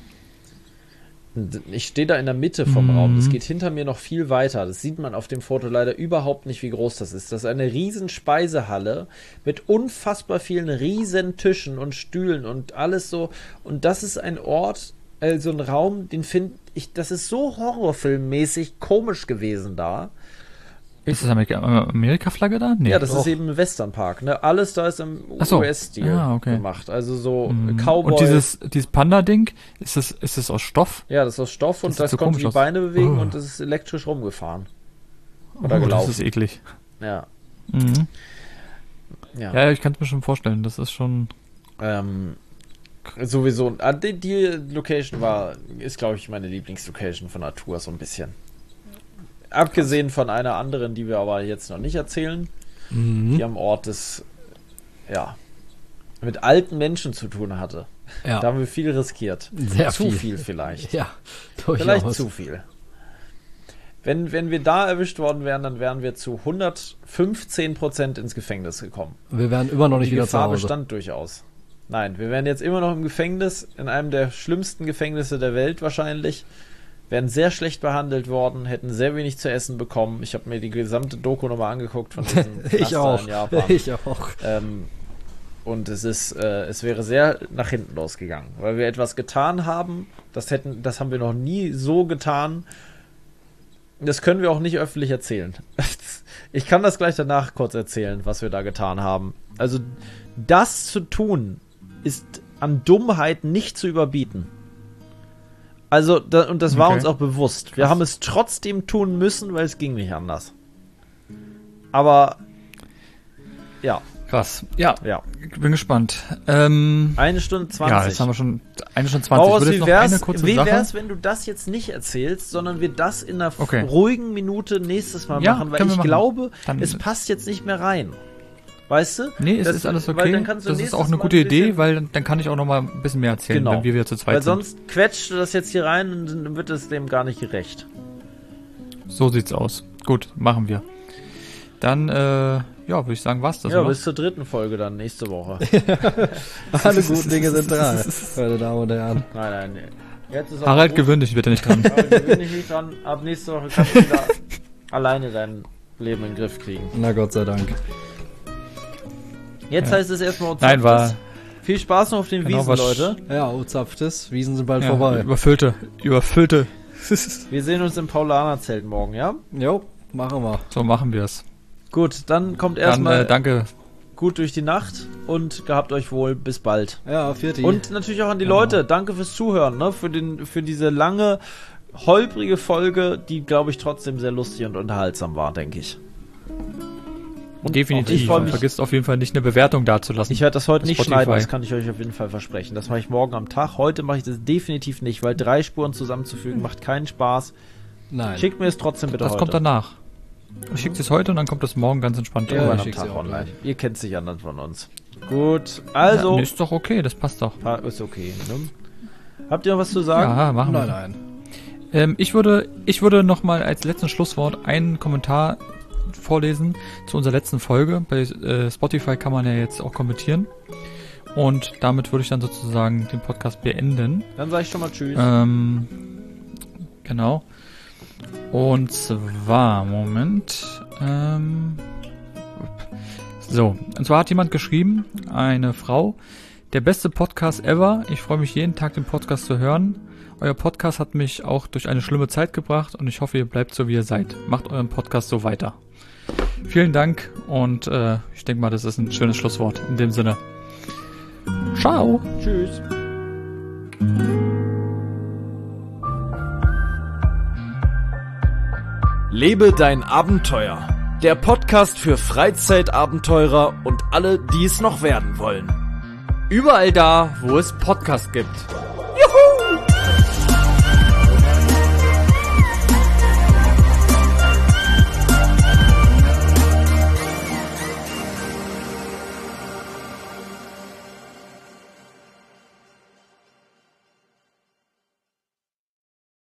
Ich stehe da in der Mitte vom Mhm. Raum. Das geht hinter mir noch viel weiter. Das sieht man auf dem Foto leider überhaupt nicht, wie groß das ist. Das ist eine riesen Speisehalle mit unfassbar vielen riesen Tischen und Stühlen und alles so. Und das ist ein Ort, also ein Raum, den finde ich, das ist so horrorfilmmäßig komisch gewesen da. Ist das Amerika- Amerika-Flagge da? Nee. Ja, das doch. ist eben ein Westernpark. Ne? Alles da ist im Ach so. U S-Stil Ah, okay. gemacht. Also so Mhm. Cowboy. Und dieses, dieses Panda-Ding, ist das, ist das aus Stoff? Ja, das ist aus Stoff und Das sieht das so konnte komisch die aus. Beine bewegen Oh. und das ist elektrisch rumgefahren. Oh, Oder gelaufen. das ist eklig. Ja. Mhm. Ja. Ja, ich kann es mir schon vorstellen. Das ist schon... Ähm, sowieso. Ah, die, die Location war, ist glaube ich meine Lieblingslocation von Natur so ein bisschen. Abgesehen von einer anderen, die wir aber jetzt noch nicht erzählen, Mhm. die am Ort des, ja, mit alten Menschen zu tun hatte. Ja. Da haben wir viel riskiert. Sehr zu viel. viel vielleicht. Ja, durchaus. Vielleicht zu viel. Wenn, wenn wir da erwischt worden wären, dann wären wir zu hundertfünfzehn Prozent ins Gefängnis gekommen. Wir wären immer noch nicht Die wieder Gefahr zu Hause. bestand durchaus. Nein, wir wären jetzt immer noch im Gefängnis, in einem der schlimmsten Gefängnisse der Welt wahrscheinlich. Wären sehr schlecht behandelt worden, hätten sehr wenig zu essen bekommen. Ich habe mir die gesamte Doku nochmal angeguckt von diesem Ich Cluster auch. in Japan. Ich auch. Ähm, und es ist, äh, es wäre sehr nach hinten losgegangen, weil wir etwas getan haben, das hätten, das haben wir noch nie so getan. Das können wir auch nicht öffentlich erzählen. Ich kann das gleich danach kurz erzählen, was wir da getan haben. Also das zu tun, ist an Dummheit nicht zu überbieten. Also, da, und das war Okay. uns auch bewusst. Wir Krass. haben es trotzdem tun müssen, weil es ging nicht anders. Aber, ja, Krass. Ja, ja. ich bin gespannt. Ähm, Eine Stunde ja, zwanzig. jetzt haben wir schon eine Stunde zwanzig. Boris, Ich würde wie jetzt noch wär's, eine kurze wie Sache. wär's, wenn du das jetzt nicht erzählst, sondern wir das in einer Okay. ruhigen Minute nächstes Mal Ja, machen, weil können wir ich machen. glaube, Dann- es passt jetzt nicht mehr rein. Weißt du? Nee, es Das- ist alles weil okay. dann kannst du Das ist nächstes auch eine Mal gute ein bisschen- Idee, weil dann, dann kann ich auch noch mal ein bisschen mehr erzählen, Genau. wenn wir wieder zu zweit Weil sind. sonst quetscht du das jetzt hier rein und dann wird es dem gar nicht gerecht. So sieht's aus. Gut, machen wir. Dann, äh, ja, würde ich sagen, war's das. ja, oder? bis zur dritten Folge dann nächste Woche. Alle guten Dinge sind dran, meine Damen und Herren. Nein, nein, nee. Jetzt ist auch Harald, Beruf- gewöhn dich bitte nicht dran. Harald, gewöhn dich nicht dran. Ab nächste Woche kannst du wieder alleine dein Leben in den Griff kriegen. Na Gott sei Dank. Jetzt Ja. heißt es erstmal Nein, war Viel Spaß noch auf den Genau, Wiesen, was- Leute. Ja, uzapft es. Wiesen sind bald ja, vorbei. überfüllte, überfüllte. Wir sehen uns im Paulaner-Zelt morgen, ja? Jo, machen wir. So machen wir es. Gut, dann kommt Dann, erstmal äh, danke. gut durch die Nacht und gehabt euch wohl. Bis bald. Ja, Vierti. Und natürlich auch an die Genau. Leute. Danke fürs Zuhören, ne? Für, den, für diese lange, holprige Folge, die, glaube ich, trotzdem sehr lustig und unterhaltsam war, denke ich. Und Definitiv. Ich, freu Und mich, vergisst auf jeden Fall nicht eine Bewertung dazulassen. ich werde das heute Bei nicht Spotify. schneiden, das kann ich euch auf jeden Fall versprechen. Das mache ich morgen am Tag. Heute mache ich das definitiv nicht, weil drei Spuren zusammenzufügen macht keinen Spaß. Nein. Schickt mir es trotzdem bitte das heute. kommt danach. Ich schicke es heute und dann kommt das morgen ganz entspannt. Ja, Irgendwann ich am schick's Tag dir auch online. gleich. Ihr kennt sich anderen von uns. Gut, also. Ja, nee, ist doch okay, das passt doch. Pa- Ist okay, ne? Habt ihr noch was zu sagen? Ja, machen wir. Nein, nein. Ähm, ich würde, ich würde noch mal als letzten Schlusswort einen Kommentar vorlesen zu unserer letzten Folge. Bei äh, Spotify kann man ja jetzt auch kommentieren. Und damit würde ich dann sozusagen den Podcast beenden. Dann sage ich schon mal Tschüss. Ähm, genau. Und zwar, Moment. Ähm, so, und zwar hat jemand geschrieben, eine Frau, der beste Podcast ever. Ich freue mich jeden Tag, den Podcast zu hören. Euer Podcast hat mich auch durch eine schlimme Zeit gebracht und ich hoffe, ihr bleibt so, wie ihr seid. Macht euren Podcast so weiter. Vielen Dank und äh, ich denke mal, das ist ein schönes Schlusswort. In dem Sinne. Ciao. Tschüss. Lebe dein Abenteuer. Der Podcast für Freizeitabenteurer und alle, die es noch werden wollen. Überall da, wo es Podcasts gibt.